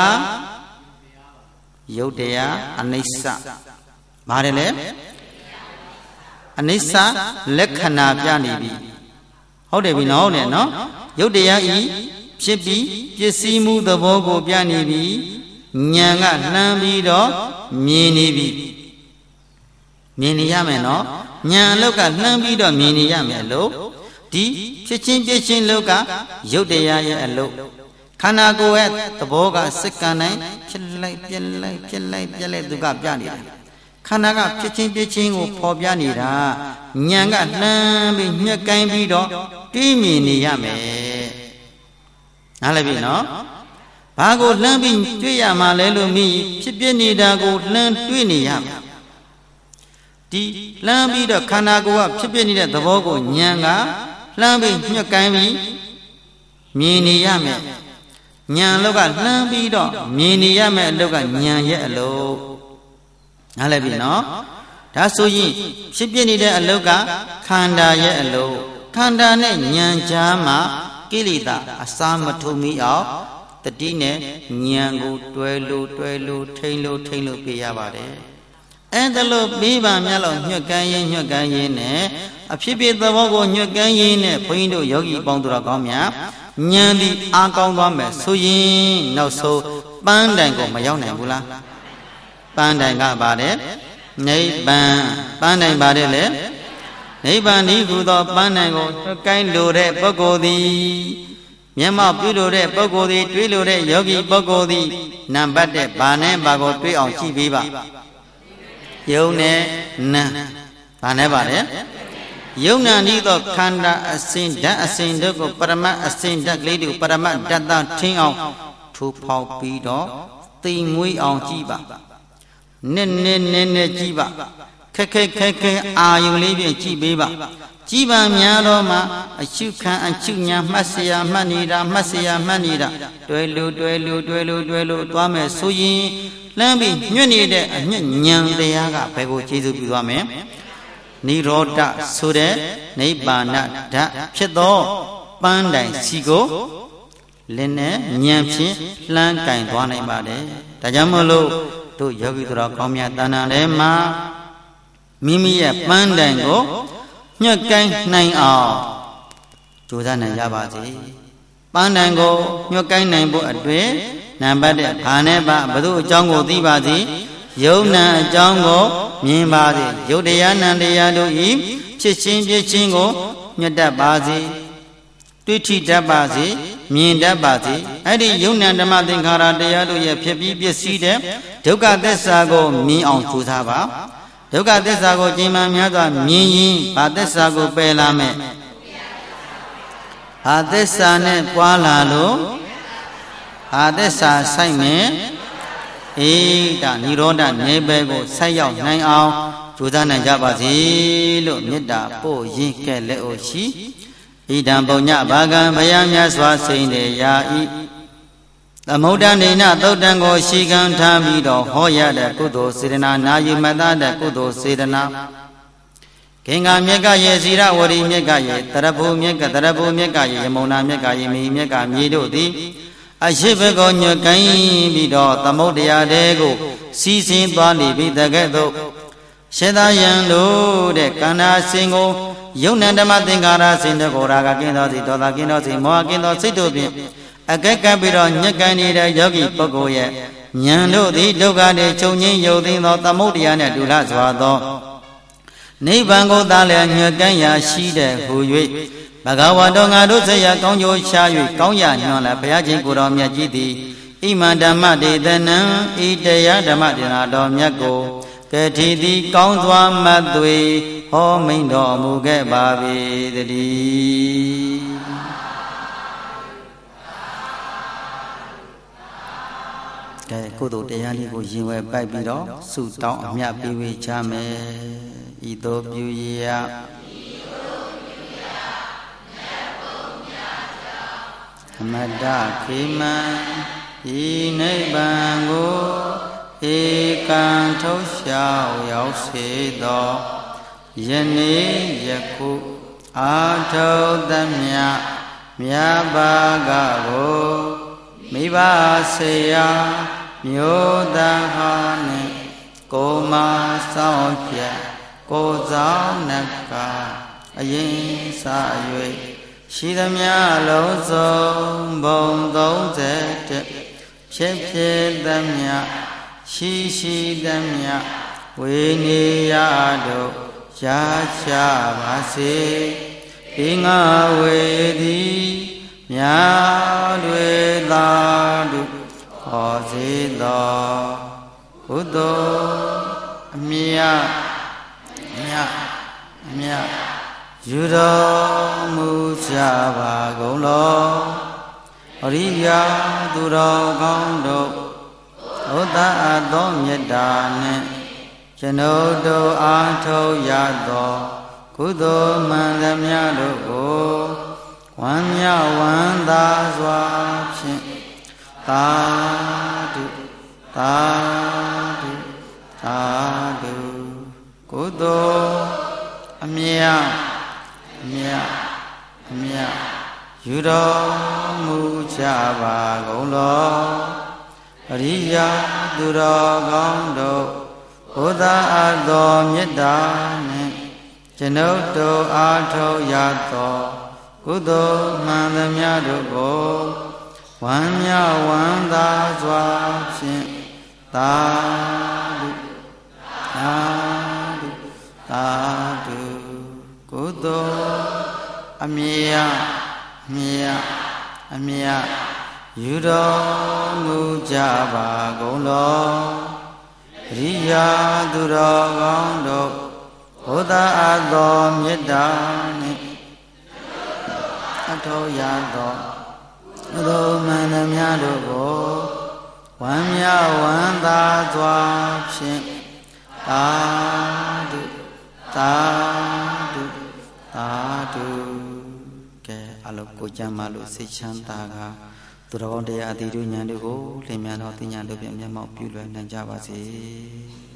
ယုတ်တရားအနိစ္စဘာတယ်လဲအနိစ္စလက္ခဏာပြနေပြီဟုတ်တယ်ပြီနော်ဟုတ်တယ်နော်ယုတ်တရားဤဖြစ်ပြီးပစ္စည်းမှုသဘောကိုပြနေပြီဉာဏ်ကလှမ်းပြီးတော့မြင်နေပြီမြင်နေရမယ်နော်ဉာဏ်အလောက်ကလှမ်းပြီးတော့မြင်နေရမယ်လို့ဒီဖြစ်ချင်းပြချင်းလောက်ကယုတ်တရားရဲ့အလုပ်ခန္ဓာကိုယ်ရဲ့သဘောကစက္ကန့်တိုင်းဖြစ်လိုက်ပြက်လိုက်ဖြစ်လိုက်ပြက်လိုက်သူကပြနေတယ်ခန္ဓာကဖြစ်ချင်းပြချင်းကိုပေါ်ပြနေတာဉာဏ်ကလှမ်းပြီးညှက်ကိုင်းပြီးတော့တွေးမြင်နေရမယ်နားလည်ပြီနော်ဘာကိုလှမ်းပြီးတွေးရမှာလဲလို့မြည်ဖြစ်ပြနေတာကိုလှမ်းတွေးနေရမယ်ဒီလှမ်းပြီးတော့ခန္ဓာကိုယ်ကဖြစ်ပြနေတဲ့သဘောကိုဉာဏ်ကလှမ်းပြီးညှက်ကိုင်းပြီးမြင်နေရမယ်ဉာဏ်လောက်ကလှမ်းပြီးတော့မြင်နေရမယ်အလောက်ကဉာဏ်ရဲ့အလုပ်နားလည်ပြီနော်ဒါဆိုရင်ဖြစ်ပြနေတဲ့အလောက်ကခန္ဓာရဲ့အလုပ်ခန္ဓာနဲ့ဉာဏ်ကြားမှာကိလေသာအစာမထုံမိအောင်တတိနဲ့ဉာဏ်ကိုတွဲလို့ထိမ့်လို့ပြရပါတယ်အဲ့ဒါလို့ပြီးပါများလို့ညွတ်ကန်းရင်နဲ့အဖြစ်ဖြစ်သဘောကိုညွတ်ကန်းရင်နဲ့ဘုန်းကြီးတို့ယောဂီပေါင်းတော်ကောင်းများဉာဏ်ဒီအားကောင်းသွားမယ်ဆိုရင်နောက်ဆုံးပန်းတိုင်ကိုမရောက်နိုင်ဘူးလားပန်းတိုင်ကပါတယ်နိဗ္ဗာန်ပန်းတိုင်ပါတယ်လေနိဗ္ဗာန်ဤဟူသောပန်းတိုင်ကိုကိုင်းလိုတဲ့ပုဂ္ဂိုလ်သည်မျက်မှောက်ပြုလိုတဲ့ပုဂ္ဂိုလ်သည်တွေးလိုတဲ့ယောဂီပုဂ္ဂိုလ်သည်နံပါတ်တဲ့ဘာနဲ့ဘာကိုတွေးအောင်ကြည့်ပေးပါယုံနဲ့နံဘာနဲ့ပါလဲယုံနာဤသောခန္ဓာအစဉ်ဓာတ်အစဉ်တို့ကိုပရမတ်အစဉ်ဓာတ်ကလေးတို့ပရမတ်ဓာတ်သားထင်းအောင်ထူဖောက်ပြီးတော့သိမ်မွေးအောင်ကြည့်ပါနည်းကြည့်ပါခက်အာယုံလေးဖြင့်ကြည့်ပေးပါကြည်ပါများတော့မှအရှုခံအရှုညာမှတ်เสียမှတ်နေတာတွဲလို့သွားမယ်ဆိုရင်လှမ်းပြီးညွတ်နေတဲ့အညဉ့်ဉာဏ်တရားကဘယ်ကိုကျေစုပြုသွားမယ်နိရောဓဆိုတဲ့နိဗ္ဗာန်ဓာတ်ဖြစ်သောပန်းတိုင်စီကိုလက်နဲ့ဉာဏ်ဖြင့်လှမ်းကင်သွားနိုင်ပါတယ်ဒါကြောင့်မို့လို့တို့ယောဂီတော်ကောင်းမြတ်တဏ္ဍာထဲမှာမိမိရဲ့ပန်းတိုင်ကိုညှက်ကိုင်းနိုင်အောင်ကြိုးစားနိုင်ကြပါစေပန်းတိုင်ကိုညှက်ကိုင်းနိုင်ဖို့အတွက်နံပါတ်1ဘာနဲ့ပါဘု து အကြောင်းကိုသိပါစေယုံနာအကြောင်းကိုမြင်ပါစေယုတ်တရားနံတရားတို့ဤဖြစ်ချင်းပြချင်းကိုညှက်တတ်ပါစေတွေ့ထိတတ်ပါစေမြင်တတ်ပါစေအဲ့ဒီယုံနာဓမ္မသင်္ခါရတရားတို့ရဲ့ဖြစ်ပြီးပစ္စည်းတဲ့ဒုက္ခသစ္စာကိုမြင်အောင်ကြိုးစားပါဒုက္ခသစ္စာကိုကျင့်မှများစွာမြင်ရင်ဘာသစ္စာကိုပယ်လာမယ်ဘာသစ္စာနဲ့ပွားလာလို့ဘာသစ္စာဆိုင်မယ်အေးဒါនិရောဓနေဘယ်ကိုဆိုက်ရောက်နိုင်အောင်ကြိုးစားနိုင်ကြပါစေလို့မေတ္တာပို့ရင်းကဲ့လက်အိုရှိဣဒံပုညဘာကံဘယမြတ်စွာစိန်တေယာဤသမုဒ္ဒနေနသုတ်တံကိုရှိကံထားပြီးတော့ဟောရတဲ့ကုသိုလ်စေတနာနာယူမတတ်တဲ့ကုသိုလ်စေတနာဂင်္ဂမြက်ကရေဇီရဝရီမြက်ကရေတရဘူမြက်ကရေယမုန်နာမြက်ကရေမိမြက်ကမြေတို့သည်အရှိဘကောညွတ်ကိုင်းပြီးတော့သမုဒ္ဒရာတဲကိုစီးဆင်းသွားနေပြီတကဲ့သို့ရှင်သာယံတို့တဲ့ကန္နာစင်ကိုယုံနံဓမ္မသင်္ကာရစင်တို့ကိုရာဂကင်းသောစီဒေါသကင်းသောစီမောဟကင်းသောစိတ်တို့ဖြင့်အကဲကပ်ပြီးတော့ညက်ကန်နေတဲ့ယောဂီပုဂ္ဂိုလ်ရဲ့ဉာဏ်တို့သည်ဒုက္ခတွေချုပ်ငြိမ်းယုတ်သိမ်းသောသမုဒ္ဒရာနှင့်ဒုလစွာသောနိဗ္ဗာန်ကိုသာလျှညွတ်ကန်ရာရှိတဲ့ဟူ၍ဘဂဝါတော်ငါတို့ဆက်ရကောင်းကျိုးရှား၍ကောင်းရညွှန်လာဘုရားရှင်ကိုတော်မြတ်ကြီးသည်ဣမံဓမ္မဒေသနံဤတရားဓမ္မဒေနာတော်မြတ်ကိုကတိသည်ကောင်းစွာမှတ်သွေဟောမိန်တော်မူခဲ့ပါပေတည်းကဲကုသိုလ်တရားလေးကိုရင်ဝယ်ပိုက်ပြီးတော့ဆုတောင်းအမြတ်ပေးဝေချမယ်ဤသို့ပြုရအမတ္တခေမံဤနိဗ္ဗာန်ကိုဧကံထုတ်လျှောက်ရောက်စေသောယနေ့ယခုအာထုသမြမြတ်ဘာကကိုမိဘဆေယမျိုးသားဟာနှင့်ကိုမဆောင်ဖြတ်ကိုဆောင်နကအရင်စ၍ရှိသမျှလုံးစုံဘုံ31ဖြစ်ဖြစ်သမျှရှိသမျှဝေနေရတို့ရချပါစေဒီငါဝေသည်မြတ်တွေသာတို့ခေါ်စေသောဘုဒ္ဓအမြတ်ယူတော်မူကြပါကုန်လောအရိယာသူတော်ကောင်းတို့ဘုဒ္ဓအသောမေတ္တာနှင့်ကျွန်ုပ်တို့အားထုတ်ရသောကုသိုလ်မှန်သမျှတို့ကိုဝမ်းမြောက်ဝမ်းသာစွာဖြင့်သာဓုကုသိုလ်အမြတ်ယူတော်မူကြပါကုန်လောအရိယာသူတော်ကောင်းတို့ဘုရားအသောမေတ္တာနှင့်ကျွန်ုပ်တို့အားထုတ်ရသောကုသိုလ်မှန်သမျှတို့ကိုဝမ်းမြောက်ဝမ်းသာစွာဖြင့်သာဓုကုသိုလ်အမြတ်ယူတော်မူကြပါကုန်လောအရိယာသူတော်ကောင်းတို့ဘုရားအသောမေတ္တာနှင့်အထောက်ရသောကုသိုလ်မှန်သမျှတို့ကိုဝမ်းမြောက်ဝမ်းသာစွာဖြင့်သာဓုကဲအလုံးကိုကြမ်းမလို့စိတ်ချမ်းသာကသူတော်ကောင်းတရားအတိတို့ဉာဏ်တို့ကိုလင်းမြန်သောသိဉာဏ်တို့ဖြင့်မျက်မှောက်ပြုလွယ်နိုင်ကြပါစေ